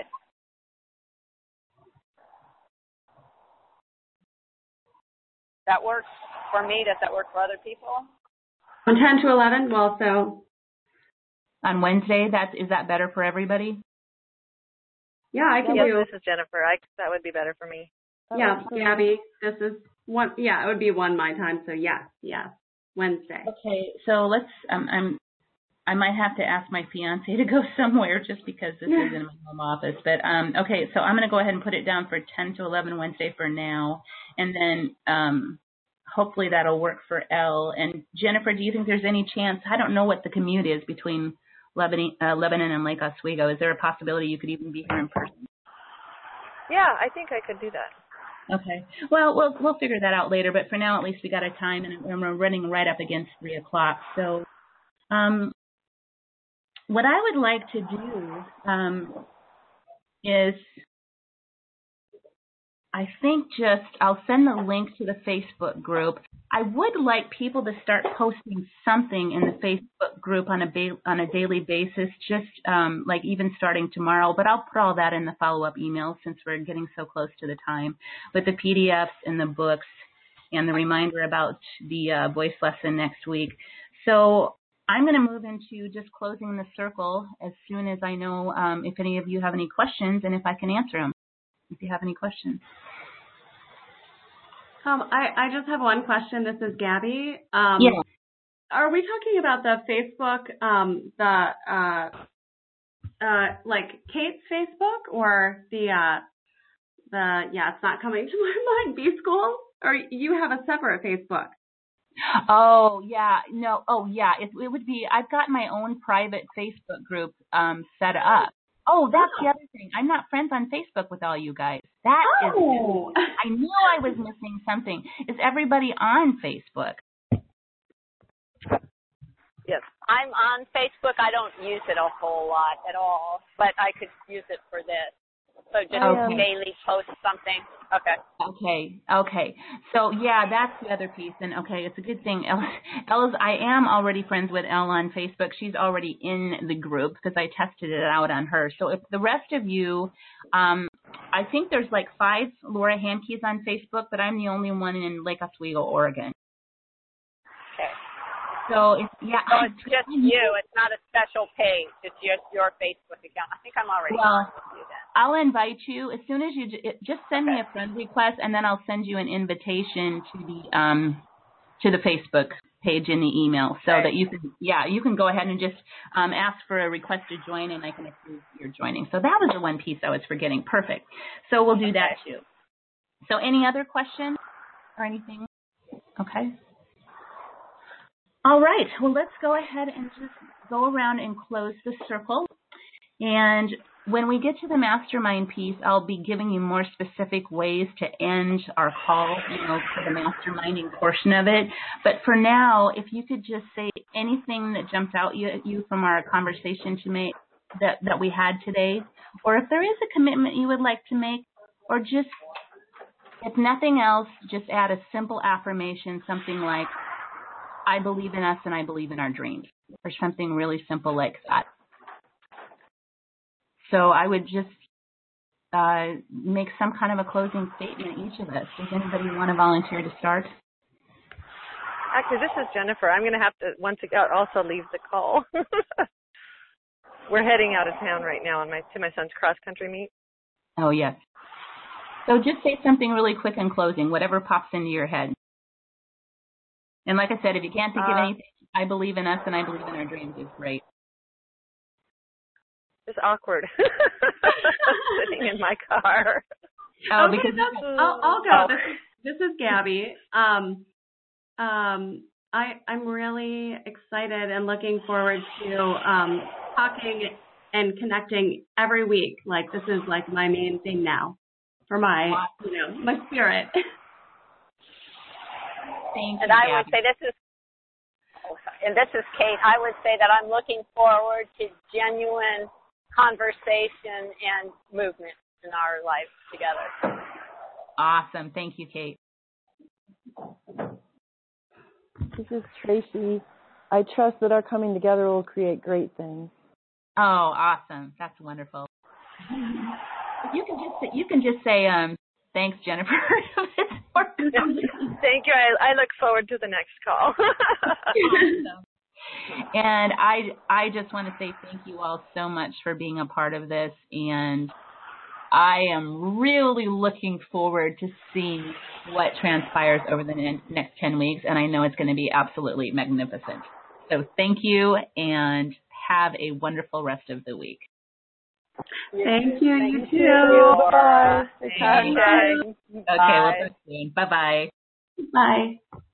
That works for me. Does that work for other people? From 10 to 11? Well, so. On Wednesday, is that better for everybody? Yeah, I can do. This is Jennifer. That would be better for me. Yeah, Gabby, this is one. Yeah, it would be 1 my time. So yes, Wednesday. Okay, so let's. I might have to ask my fiance to go somewhere just because this is in my home office. But okay, so I'm going to go ahead and put it down for 10 to 11 Wednesday for now, and then hopefully that'll work for Elle. And Jennifer, do you think there's any chance? I don't know what the commute is between Lebanon and Lake Oswego. Is there a possibility you could even be here in person? Yeah, I think I could do that. Okay. Well, we'll figure that out later. But for now, at least we got a time, and we're running right up against 3 o'clock. So, what I would like to do is, I think I'll send the link to the Facebook group. I would like people to start posting something in the Facebook group on a daily basis, just like even starting tomorrow. But I'll put all that in the follow-up email since we're getting so close to the time, with the PDFs and the books and the reminder about the voice lesson next week. So I'm going to move into just closing the circle as soon as I know if any of you have any questions and if I can answer them. If you have any questions. I just have one question. This is Gabby. Yeah. Are we talking about the Facebook, like Kate's Facebook, or it's not coming to my mind, B School? Or you have a separate Facebook? Oh, yeah. No. Oh, yeah. It would be, I've got my own private Facebook group set up. Oh, that's the other thing. I'm not friends on Facebook with all you guys. I knew I was missing something. Is everybody on Facebook? Yes. I'm on Facebook. I don't use it a whole lot at all, but I could use it for this. So just daily post something. Okay. So yeah, that's the other piece. And okay, it's a good thing. I am already friends with Elle on Facebook. She's already in the group because I tested it out on her. So if the rest of you, I think there's like 5 Laura Handkeys on Facebook, but I'm the only one in Lake Oswego, Oregon. Okay. So it's just you. It's not a special page. It's just your Facebook account. I think I'm already on with you then. I'll invite you as soon as you just send me a friend request, and then I'll send you an invitation to the Facebook page in the email, so that you can go ahead and just ask for a request to join, and I can approve your joining. So that was the one piece I was forgetting. Perfect. So we'll do that too. So any other questions or anything? Okay. All right. Well, let's go ahead and just go around and close the circle. And when we get to the mastermind piece, I'll be giving you more specific ways to end our call, for the masterminding portion of it. But for now, if you could just say anything that jumped out at you from our conversation that we had today, or if there is a commitment you would like to make, or just, if nothing else, just add a simple affirmation, something like, I believe in us and I believe in our dreams, or something really simple like that. So I would just make some kind of a closing statement, each of us. Does anybody want to volunteer to start? Actually, this is Jennifer. I'm going to have to, once again, also leave the call. We're heading out of town right now to my son's cross-country meet. Oh, yes. So just say something really quick in closing, whatever pops into your head. And like I said, if you can't think of anything, I believe in us and I believe in our dreams is great. is awkward. Sitting in my car. Oh, okay, because I'll go. This is Gabby. I'm really excited and looking forward to talking and connecting every week. Like this is like my main thing now for my my spirit. Thank you, And I Gabby. would say this is Kate. I would say that I'm looking forward to genuine conversation and movement in our life together. Awesome. Thank you, Kate. This is Tracy. I trust that our coming together will create great things. Oh, awesome. That's wonderful. You can just say thanks, Jennifer. Thank you. I look forward to the next call. Awesome. And I just want to say thank you all so much for being a part of this, and I am really looking forward to seeing what transpires over the next 10 weeks, and I know it's going to be absolutely magnificent. So thank you, and have a wonderful rest of the week. Thank you. You too. Bye. Okay. Okay, we'll talk soon. Bye-bye. Bye.